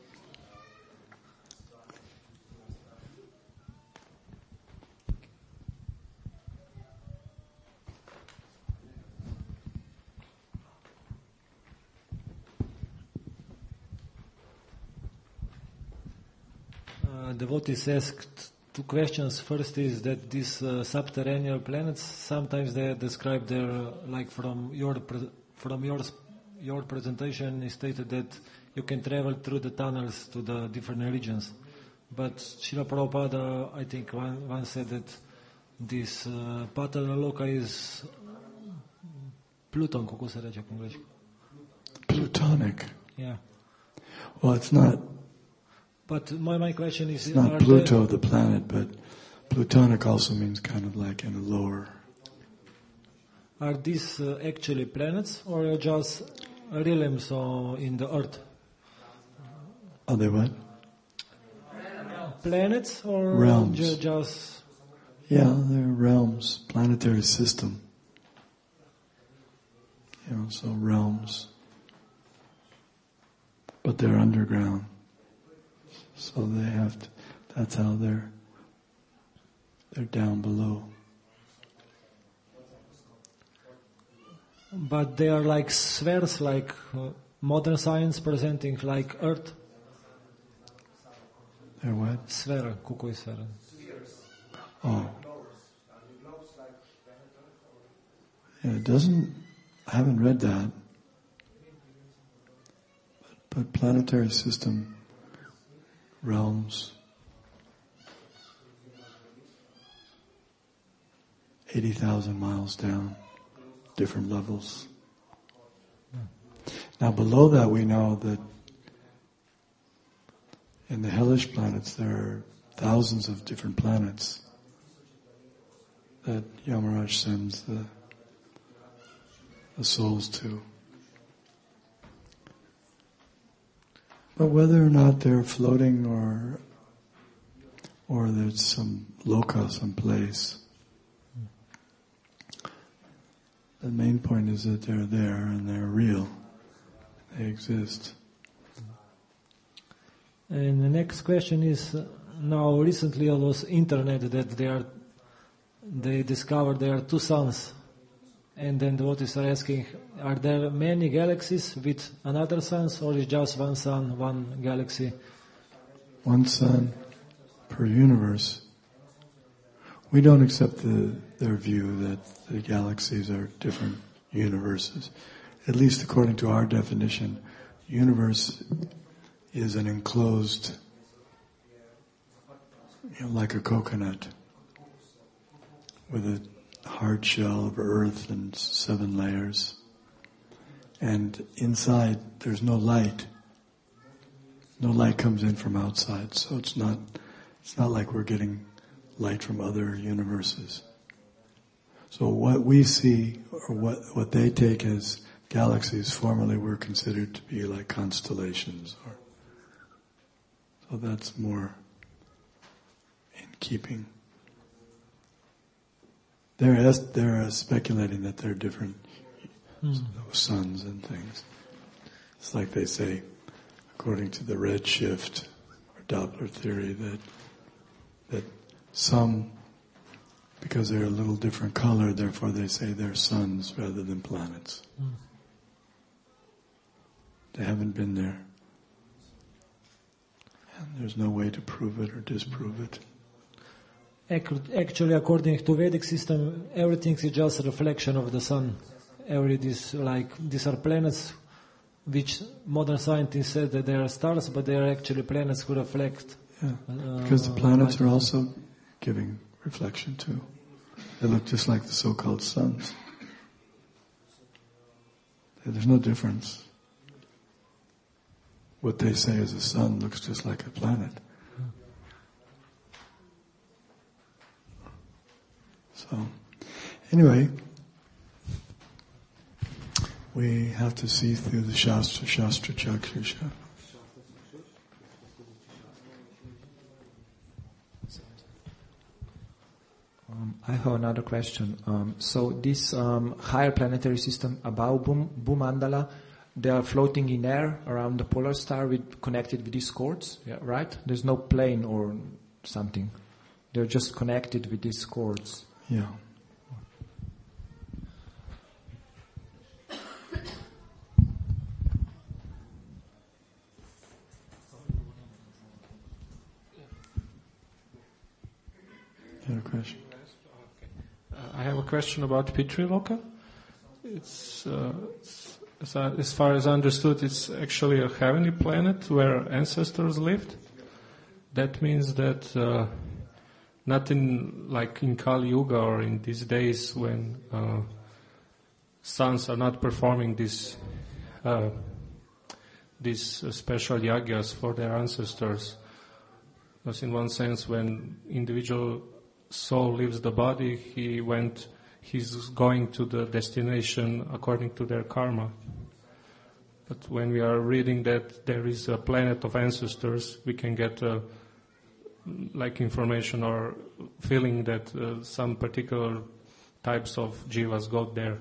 [SPEAKER 23] Devotees asked two questions. First is that these subterranean planets, sometimes they are described there, like from your presentation, it stated that you can travel through the tunnels to the different regions. But Srila Prabhupada, I think, once said that this Patalaloka is Pluton, kako se reče po angliški?
[SPEAKER 12] Plutonic.
[SPEAKER 23] Yeah.
[SPEAKER 12] Well, it's not.
[SPEAKER 23] But my question is...
[SPEAKER 12] It's not Pluto, the planet, but Plutonic also means kind of like in a lower.
[SPEAKER 23] Are these actually planets or just realms in the Earth?
[SPEAKER 12] Are they what?
[SPEAKER 23] Planets or
[SPEAKER 12] realms?
[SPEAKER 23] Just...
[SPEAKER 12] Yeah, they're realms, planetary system. So realms. But they're underground. So they have to, that's how they're down below.
[SPEAKER 23] But they are like spheres, like modern science presenting like Earth.
[SPEAKER 12] They're what?
[SPEAKER 23] Sfera, kukoj sfera.
[SPEAKER 12] Oh. Yeah, it doesn't, I haven't read that. But planetary system, realms, 80,000 miles down, different levels. Now below that we know that in the hellish planets there are thousands of different planets that Yamaraj sends the souls to. But whether or not they're floating or there's some loka, some place, the main point is that they're there and they're real. They exist.
[SPEAKER 23] And the next question is, now recently on the internet that they discovered there are two suns. And then the devotees are asking, are there many galaxies with another suns or is just one sun, one galaxy?
[SPEAKER 12] One sun per universe. We don't accept their view that the galaxies are different universes. At least according to our definition, universe is an enclosed, like a coconut with a hard shell of earth and 7 layers. And inside there's no light. No light comes in from outside, so it's not like we're getting light from other universes. So what we see, or what they take as galaxies, formerly were considered to be like constellations, so that's more in keeping. They're speculating that they're different suns and things. It's like they say, according to the redshift or Doppler theory, that some, because they're a little different color, therefore they say they're suns rather than planets. They haven't been there. And there's no way to prove it or disprove it.
[SPEAKER 23] Actually, according to Vedic system, everything is just a reflection of the sun. These are planets, which modern scientists said that they are stars, but they are actually planets who reflect.
[SPEAKER 12] Yeah, because the planets are also giving reflection too. They look just like the so-called suns. There's no difference. What they say is a sun looks just like a planet. So, anyway, we have to see through the Shastra Chakshusha.
[SPEAKER 5] I have another question. So this higher planetary system above Bhumandala, they are floating in air around the polar star connected with these cords, yeah, right? There's no plane or something. They're just connected with these cords.
[SPEAKER 12] Yeah. You have a question?
[SPEAKER 3] I have a question about Pitriloka. It's as far as I understood, it's actually a heavenly planet where ancestors lived. That means that not in Kali Yuga or in these days when sons are not performing these special yagyas for their ancestors. Because in one sense, when individual soul leaves the body, he's going to the destination according to their karma. But when we are reading that there is a planet of ancestors, we can get like information or feeling that some particular types of jivas got there.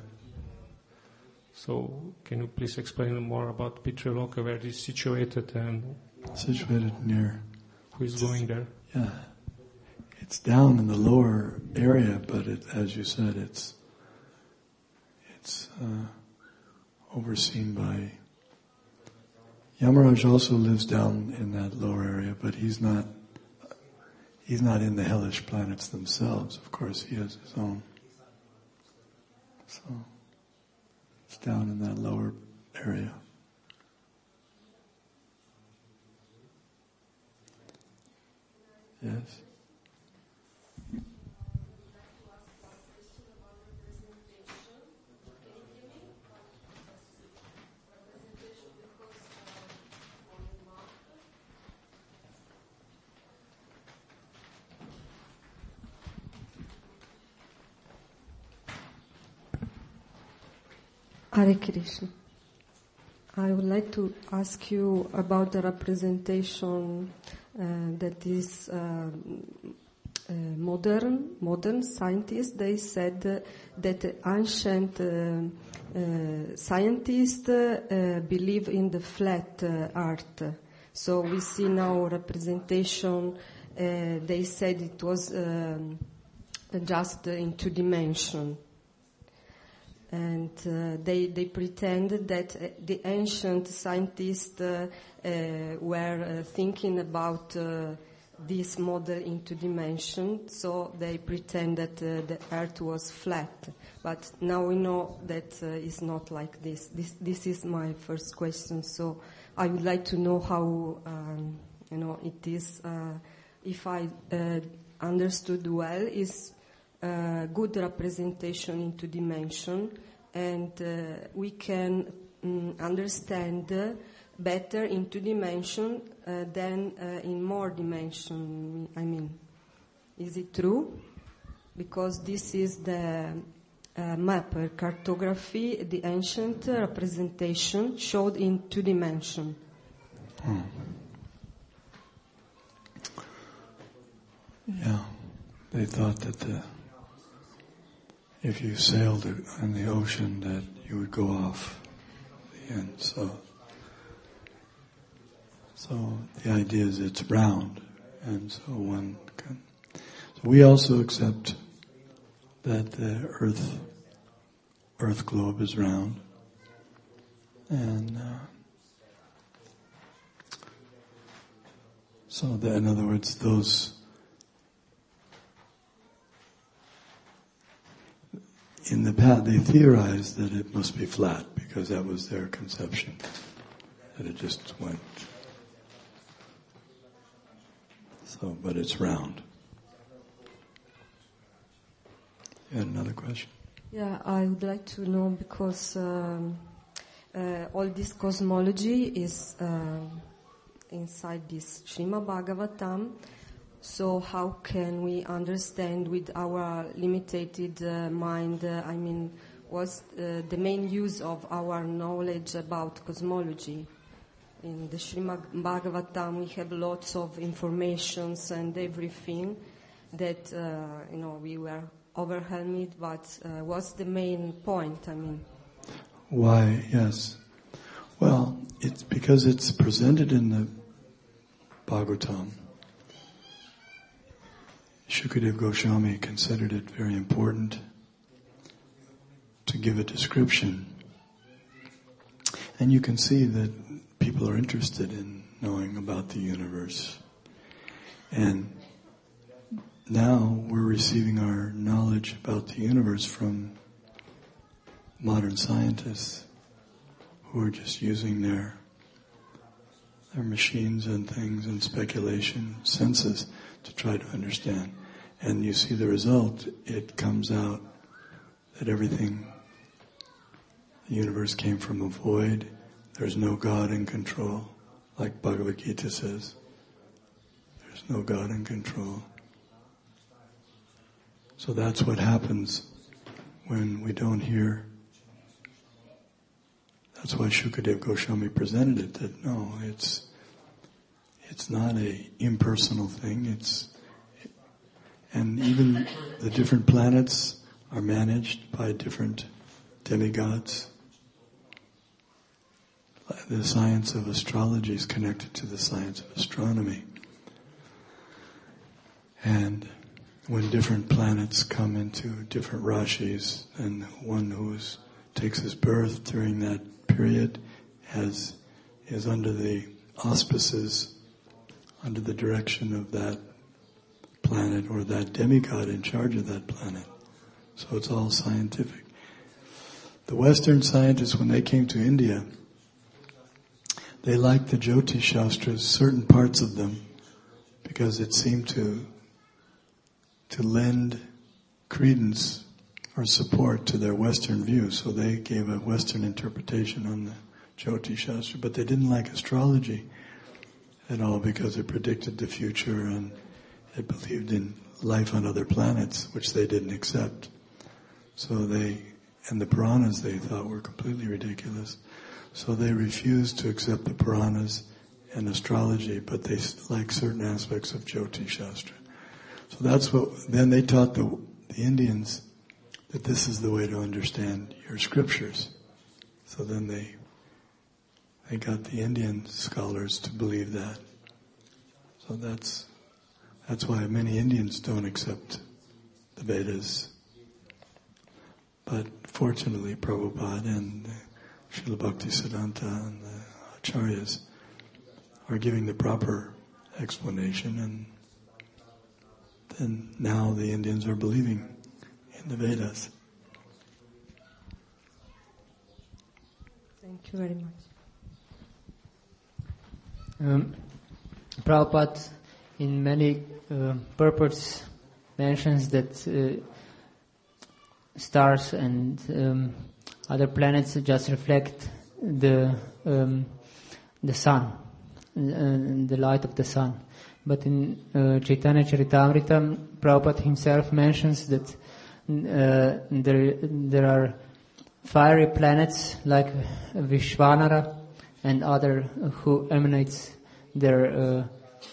[SPEAKER 3] So can you please explain more about Pitriloka, where it is situated and
[SPEAKER 12] situated near?
[SPEAKER 3] Who is going there?
[SPEAKER 12] Yeah, it's down in the lower area, but as you said, it's overseen by Yamaraj. Also lives down in that lower area, but he's not in the hellish planets themselves. Of course, he has his own. So it's down in that lower area. Yes.
[SPEAKER 15] Hare Krishna. I would like to ask you about the representation that is modern scientists. They said that ancient scientists believe in the flat earth. So we see now representation. They said it was just in 2 dimensions. And they pretended that the ancient scientists were thinking about this model in 2 dimensions, so they pretended the Earth was flat. But now we know that it's not like this. This is my first question. So I would like to know how it is. If I understood well, is good representation in 2 dimensions, and we can understand better in 2 dimensions than in more dimensions. I mean, is it true? Because this is the map, cartography, the ancient representation showed in 2 dimensions.
[SPEAKER 12] Yeah, they thought that if you sailed in the ocean, that you would go off the end. So the idea is it's round, and so one can. So we also accept that the Earth globe is round, and in other words, those. In the past, they theorized that it must be flat because that was their conception, that it just went. So, but it's round. You had another question?
[SPEAKER 15] Yeah, I would like to know because all this cosmology is inside this Srimad Bhagavatam. So how can we understand with our limited mind, what's the main use of our knowledge about cosmology? In the Srimad Bhagavatam we have lots of informations and everything that, we were overwhelmed, but what's the main point,
[SPEAKER 12] Why, yes. Well, it's because it's presented in the Bhagavatam. Shukadeva Goswami considered it very important to give a description. And you can see that people are interested in knowing about the universe. And now we're receiving our knowledge about the universe from modern scientists who are just using their machines and things and speculation, senses, to try to understand. And you see the result, it comes out that everything, the universe came from a void, there's no God in control, like Bhagavad Gita says. There's no God in control.
[SPEAKER 1] So that's what happens when we don't hear. That's why Shukadev Goswami presented it, that no, it's not a impersonal thing. And even the different planets are managed by different demigods. The science of astrology is connected to the science of astronomy. And when different planets come into different rashis, and one who takes his birth during that period is under the auspices, under the direction of that planet or that demigod in charge of that planet. So it's all scientific. The Western scientists, when they came to India, they liked the Jyotish Shastras, certain parts of them, because it seemed to lend credence or support to their Western view. So they gave a Western interpretation on the Jyotish Shastra, but they didn't like astrology at all because it predicted the future and it believed in life on other planets, which they didn't accept. So and the Puranas they thought were completely ridiculous. So they refused to accept the Puranas and astrology, but they liked certain aspects of Jyotish Shastra. So then they taught the Indians that this is the way to understand your scriptures. So then they got the Indian scholars to believe that. So that's why many Indians don't accept the Vedas. But fortunately, Prabhupada and Srila Bhaktisiddhanta and the Acharyas are giving the proper explanation, and then now the Indians are believing in the Vedas.
[SPEAKER 15] Thank you very much.
[SPEAKER 6] Prabhupada in many purports mentions that stars and other planets just reflect the sun, the light of the sun. But in Chaitanya Charitamrita, Prabhupada himself mentions that there are fiery planets like Vishwanara and other who emanates their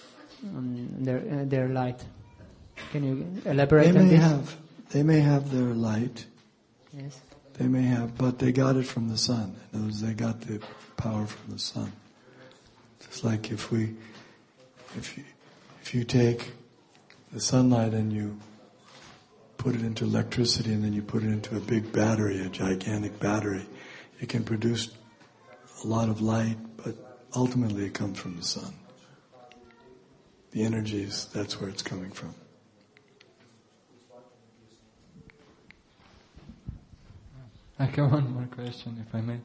[SPEAKER 6] light. Can you elaborate on this?
[SPEAKER 1] They may have their light.
[SPEAKER 6] Yes.
[SPEAKER 1] They may have, but they got it from the sun. In other words, they got the power from the sun. Just like if you take the sunlight and you put it into electricity and then you put it into a big battery, a gigantic battery, it can produce a lot of light, but ultimately it comes from the sun. The energies, that's where it's coming from.
[SPEAKER 22] I have one more question, if I may.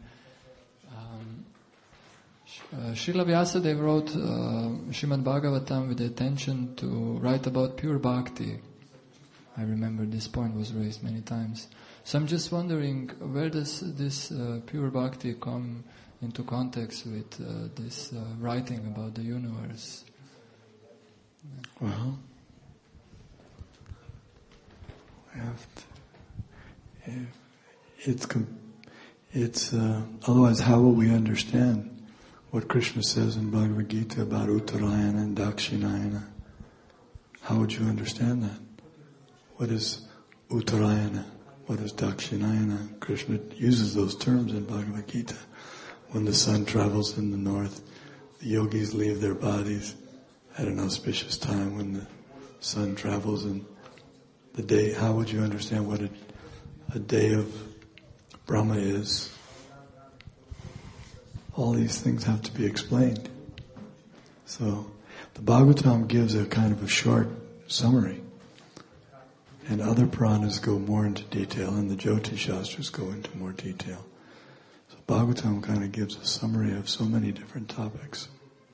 [SPEAKER 22] Srila Vyasadeva wrote Srimad Bhagavatam with the intention to write about pure bhakti. I remember this point was raised many times. So I'm just wondering, where does this pure bhakti come into context with this writing about the universe?
[SPEAKER 1] Well, it's otherwise how will we understand what Krishna says in Bhagavad Gita about Uttarayana and Dakshinayana? How would you understand that? What is Uttarayana? What is Dakshinayana? Krishna uses those terms in Bhagavad Gita. When the sun travels in the north, the yogis leave their bodies at an auspicious time when the sun travels in the day. How would you understand what a day of Brahma is? All these things have to be explained. So the Bhagavatam gives a kind of a short summary, and other Puranas go more into detail, and the Jyotish Shastras go into more detail. So Bhagavatam kind of gives a summary of so many different topics.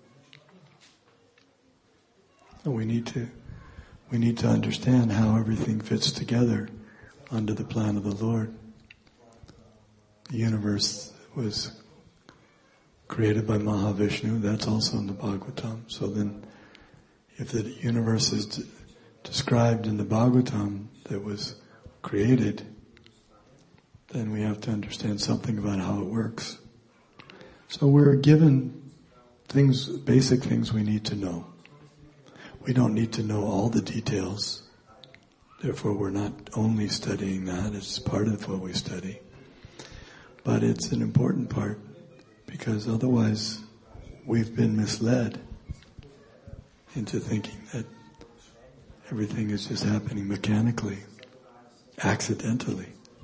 [SPEAKER 1] And we need to understand how everything fits together under the plan of the Lord. The universe was created by Mahavishnu, that's also in the Bhagavatam. So then, if the universe is described in the Bhagavatam,
[SPEAKER 12] that was created, then we have to understand something about how it works. So we're given things, basic things we need to know. We don't need to know all the details. Therefore, we're not only studying that, it's part of what we study. But it's an important part, because otherwise we've been misled into thinking that everything is just happening mechanically, accidentally.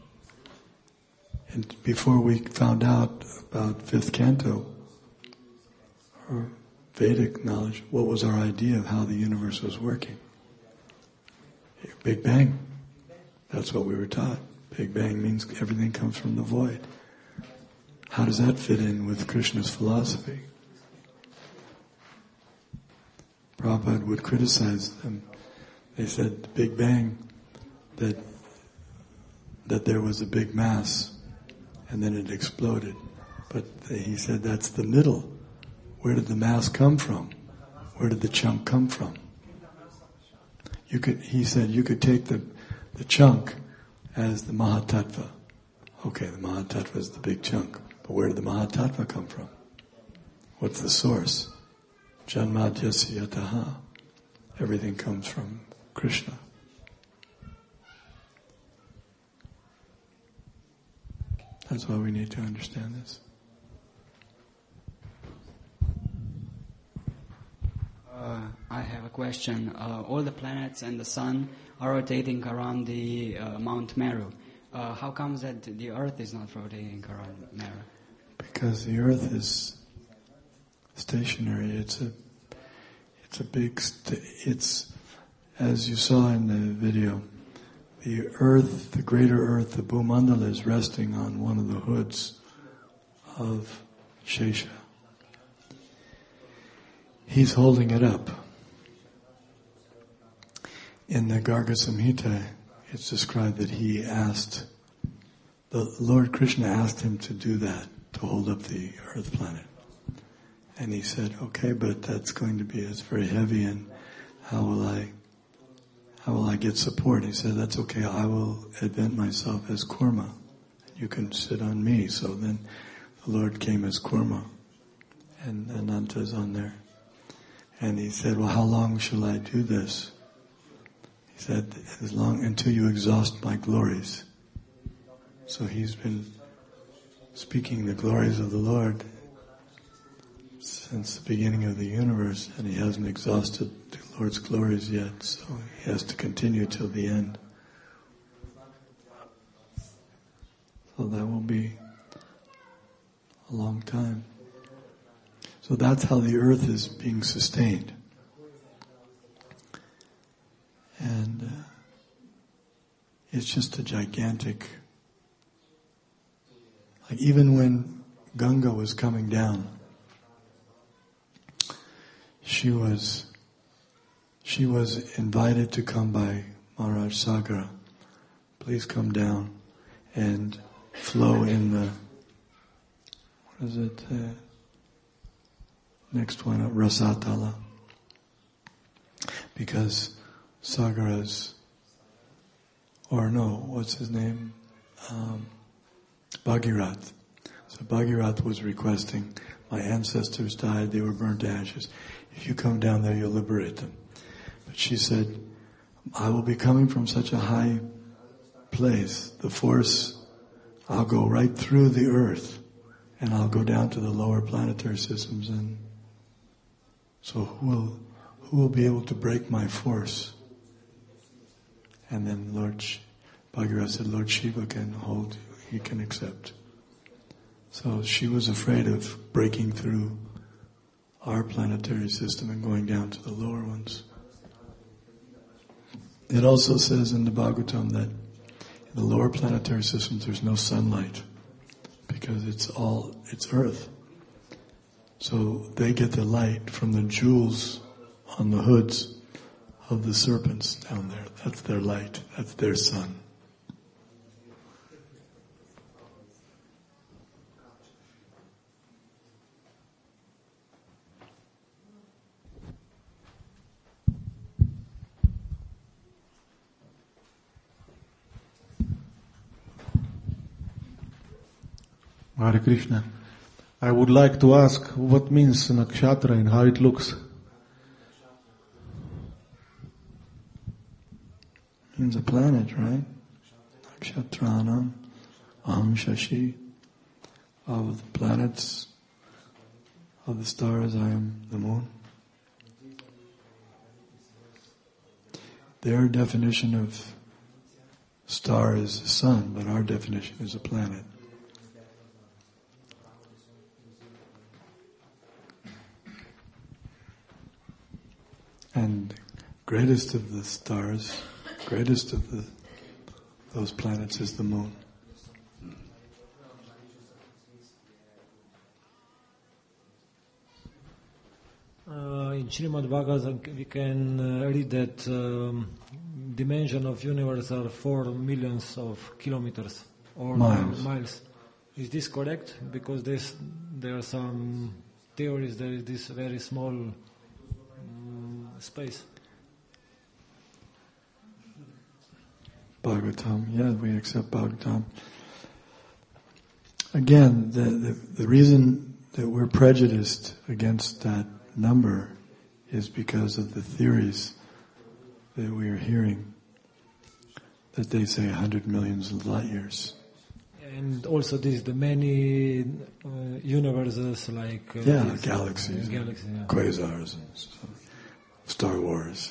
[SPEAKER 12] And before we found out about fifth canto, or Vedic knowledge, what was our idea of how the universe was working? Big Bang. That's what we were taught. Big Bang means everything comes from the void. How does that fit in with Krishna's philosophy? Prabhupada would criticize them. They said the Big Bang, that there was a big mass and then it exploded. But he said that's the middle. Where did the mass come from? Where did the chunk come from? He said you could take the chunk as the Mahatattva. Okay, the Mahatattva is the big chunk. But where did the Mahatattva come from? What's the source? Janmadhyasya yataha. Everything comes from Krishna. That's why we need to understand this.
[SPEAKER 8] I have a question. All the planets and the sun are rotating around the Mount Meru. How comes that the Earth is not rotating around Meru?
[SPEAKER 12] Because the Earth is stationary. It's a big. It's as you saw in the video. The Earth, the greater Earth, the Bhumandala, is resting on one of the hoods of Shesha. He's holding it up. In the Garga Samhita, it's described that the Lord Krishna asked him to do that, to hold up the Earth planet. And he said, okay, but that's going to be, it's very heavy, and how will I get support? He said, that's okay, I will advent myself as Kurma. You can sit on me. So then the Lord came as Kurma, and Ananta's on there. And he said, well, how long shall I do this? He said, until you exhaust my glories. So he's been speaking the glories of the Lord since the beginning of the universe, and he hasn't exhausted the Lord's glories yet, so he has to continue till the end. So that will be a long time. So that's how the earth is being sustained. And it's just a gigantic, like even when Ganga was coming down, she was invited to come by Maharaj Sagara. Please come down and flow in the, what is it, next one, Rasatala. Because Sagara's, or no, what's his name? Bhagirath. So Bhagirath was requesting, my ancestors died, they were burnt to ashes. If you come down there, you'll liberate them. But she said, I will be coming from such a high place, the force, I'll go right through the earth, and I'll go down to the lower planetary systems, and so who will be able to break my force? And then Bhagirath said, Lord Shiva can hold you, he can accept. So she was afraid of breaking through our planetary system and going down to the lower ones. It also says in the Bhagavatam that in the lower planetary systems there's no sunlight because it's earth. So they get the light from the jewels on the hoods of the serpents down there. That's their light. That's their sun.
[SPEAKER 10] Hare Krishna. I would like to ask what means nakshatra and how it looks.
[SPEAKER 12] Means a planet, right? Nakshatranam, Aham Shashi. Of the planets, of the stars, I am the moon. Their definition of star is the sun, but our definition is a planet. And greatest of the stars, greatest of those planets is the moon.
[SPEAKER 23] In Srimad Bhagavatam we can read that dimension of universe are 4 millions of kilometers or miles. Is this correct? Because there are some theories there is this very small space.
[SPEAKER 12] Bhagavatam, yeah, we accept Bhagavatam. Again, the reason that we're prejudiced against that number is because of the theories that we are hearing, that they say 100 millions of light years.
[SPEAKER 23] And also the many universes like...
[SPEAKER 12] galaxies, quasars, and stuff. Star Wars.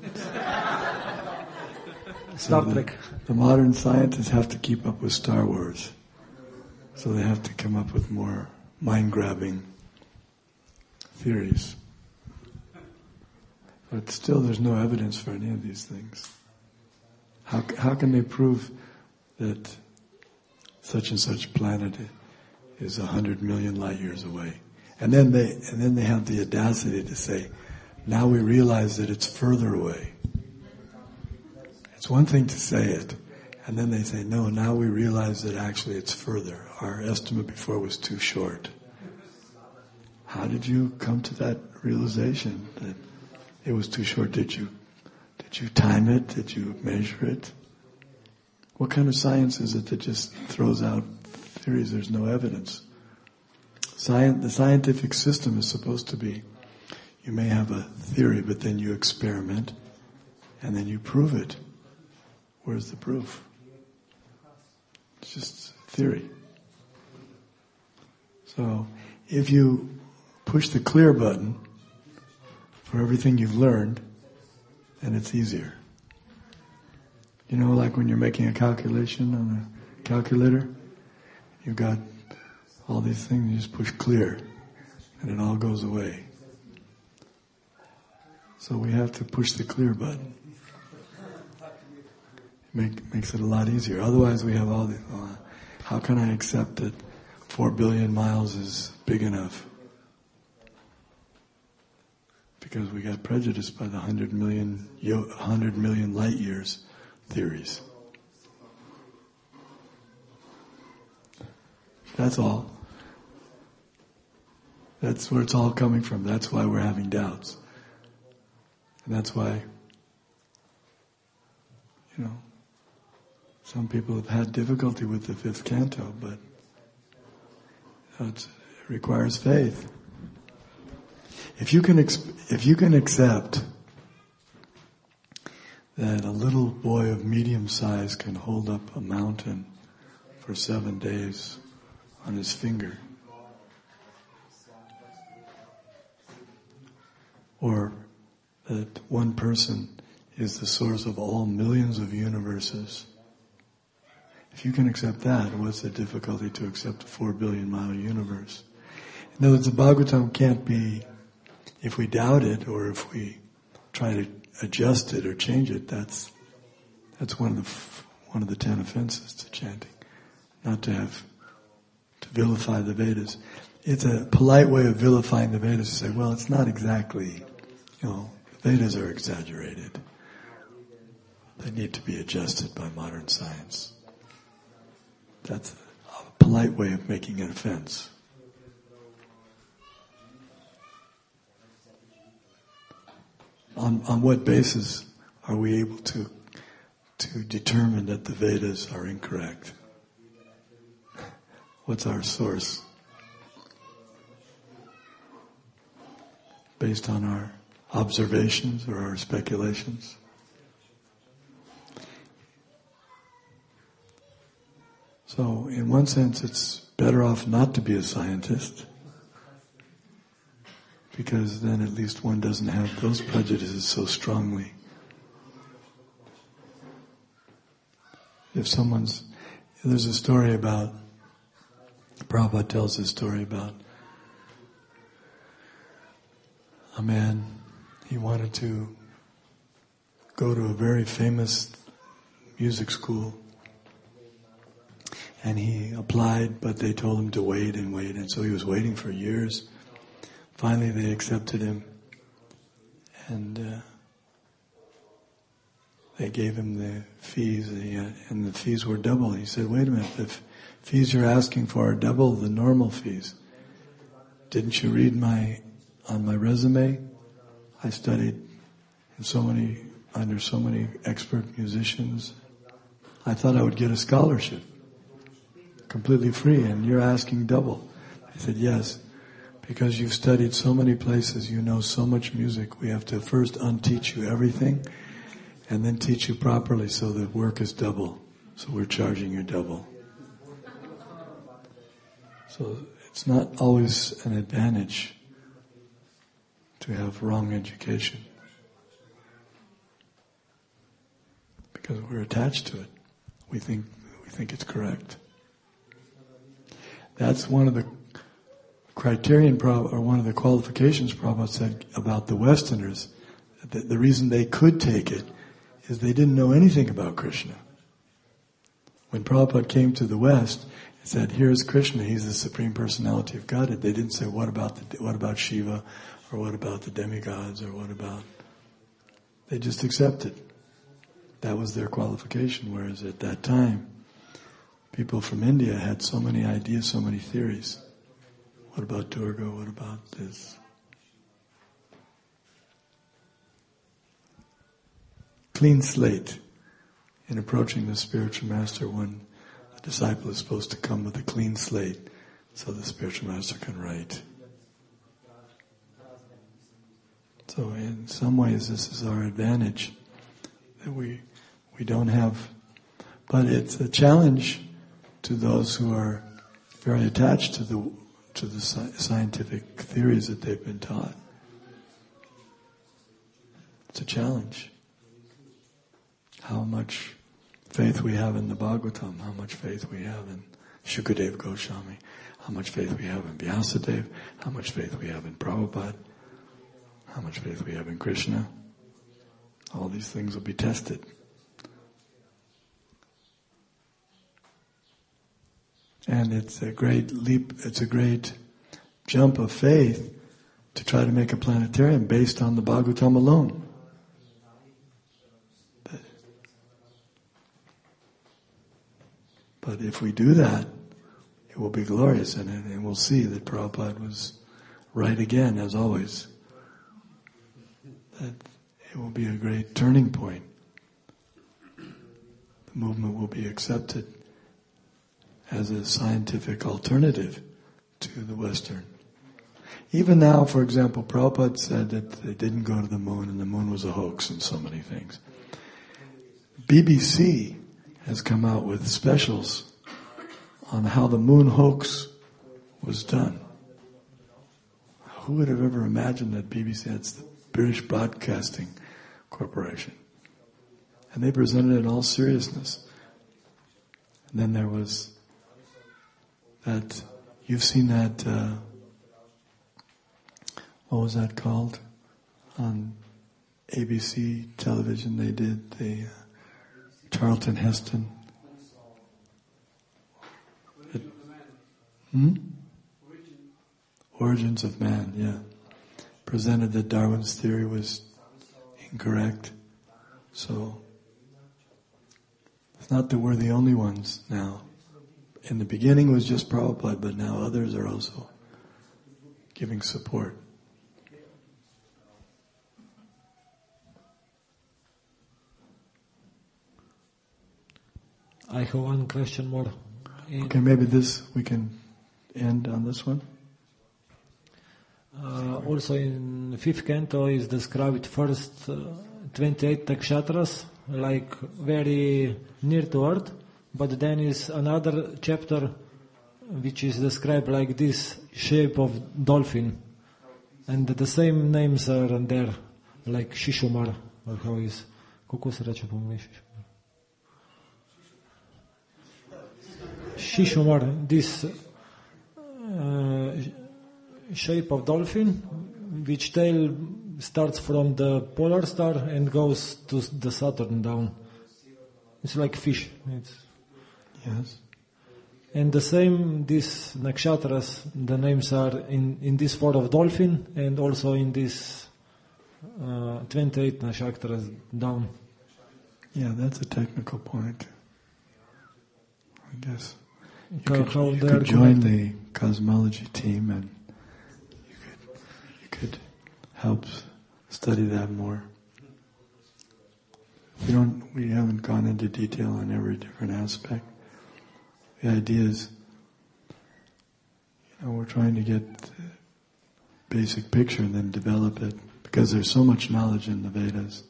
[SPEAKER 23] Star Trek.
[SPEAKER 12] The modern scientists have to keep up with Star Wars. So they have to come up with more mind-grabbing theories. But still there's no evidence for any of these things. How can they prove that such and such planet is 100 million light years away? And then they have the audacity to say, now we realize that it's further away. It's one thing to say it, and then they say, no, now we realize that actually it's further. Our estimate before was too short. How did you come to that realization that it was too short? Did you time it? Did you measure it? What kind of science is it that just throws out theories? There's no evidence. The scientific system is supposed to be, you may have a theory, but then you experiment, and then you prove it. Where's the proof? It's just theory. So, if you push the clear button for everything you've learned, then it's easier. You know, like when you're making a calculation on a calculator, you've got all these things, you just push clear, and it all goes away. So we have to push the clear button. Makes it a lot easier. Otherwise we have all the, how can I accept that 4 billion miles is big enough? Because we got prejudiced by the 100 million light years theories. That's all. That's where it's all coming from. That's why we're having doubts. And that's why, some people have had difficulty with the 5th canto, but it requires faith. If you can accept that a little boy of medium size can hold up a mountain for 7 days on his finger, or that one person is the source of all millions of universes, if you can accept that, what's the difficulty to accept a 4 billion mile universe? In other words, the Bhagavatam can't be, if we doubt it or if we try to adjust it or change it, that's one of the 10 offenses to chanting. Not to vilify the Vedas. It's a polite way of vilifying the Vedas to say, well, it's not exactly, the Vedas are exaggerated. They need to be adjusted by modern science. That's a polite way of making an offense. On what basis are we able to determine that the Vedas are incorrect?
[SPEAKER 1] What's our source? Based on our observations or our speculations? So, in one sense, it's better off not to be a scientist, because then at least one doesn't have those prejudices so strongly. There's a story about, Prabhupada tells a story about a man, he wanted to go to a very famous music school, and he applied, but they told him to wait, and so he was waiting for years. Finally they accepted him, and they gave him the fees, and the fees were double. He said, wait a minute, the fees you're asking for are double the normal fees. Didn't you read on my resume? I studied under so many expert musicians. I thought I would get a scholarship, completely free, and you're asking double. I said, yes, because you've studied so many places, you know so much music, we have to first unteach you everything, and then teach you properly so the work is double. So we're charging you double. So it's not always an advantage to have wrong education, because we're attached to it. We think it's correct. That's one of the one of the qualifications Prabhupada said about the Westerners. The reason they could take it is they didn't know anything about Krishna. When Prabhupada came to the West and said, here's Krishna, he's the Supreme Personality of Godhead, they didn't say, what about Shiva, or what about the demigods, or what about... They just accepted. That was their qualification, whereas at that time, people from India had so many ideas, so many theories. What about Durga? What about this? Clean slate. In approaching the spiritual master, a disciple is supposed to come with a clean slate so the spiritual master can write. So in some ways this is our advantage, that we don't have, but it's a challenge to those who are very attached to the scientific theories that they've been taught. It's a challenge. How much faith we have in the Bhagavatam, how much faith we have in Shukadev Goswami, how much faith we have in Vyasadeva, how much faith we have in Prabhupada, how much faith we have in Krishna. All these things will be tested. And it's a great leap, it's a great jump of faith to try to make a planetarium based on the Bhagavatam alone. But if we do that, it will be glorious, and we'll see that Prabhupada was right again, as always. That it will be a great turning point. The movement will be accepted as a scientific alternative to the Western. Even now, for example, Prabhupada said that they didn't go to the moon and the moon was a hoax and so many things. BBC has come out with specials on how the moon hoax was done. Who would have ever imagined that BBC, that's the British Broadcasting Corporation. And they presented it in all seriousness. And then there was that, you've seen that, what was that called? On ABC television they did the Charlton Heston. Origins of Man, yeah. Presented that Darwin's theory was incorrect. So, it's not that we're the only ones now. In the beginning it was just Prabhupada, but now others are also giving support.
[SPEAKER 23] I have one question more.
[SPEAKER 12] Okay, maybe we can end on this one.
[SPEAKER 23] Also in 5th canto is described first 28 nakshatras, like very near to earth, but then is another chapter which is described like this shape of dolphin, and the same names are there, like Shishumar, or how is, kako se reče po angliški? Shishumar, this shape of dolphin, which tail starts from the polar star and goes to the Saturn down. It's like fish.
[SPEAKER 12] Yes.
[SPEAKER 23] And the same, these nakshatras, the names are in this form of dolphin and also in this 28 nakshatras down.
[SPEAKER 12] Yeah, that's a technical point. I guess you
[SPEAKER 23] How
[SPEAKER 12] could join the cosmology team and you could help study that more. We haven't gone into detail on every different aspect. The idea is, we're trying to get the basic picture and then develop it, because there's so much knowledge in the Vedas.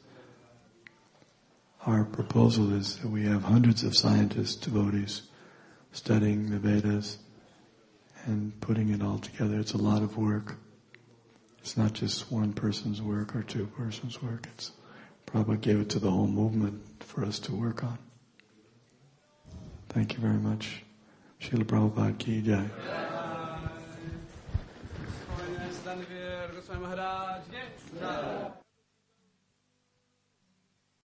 [SPEAKER 12] Our proposal is that we have hundreds of scientists, devotees, studying the Vedas and putting it all together. It's a lot of work. It's not just one person's work or two persons' work. Prabhupada gave it to the whole movement for us to work on. Thank you very much. Srila Prabhupada ki jai. Maharaj.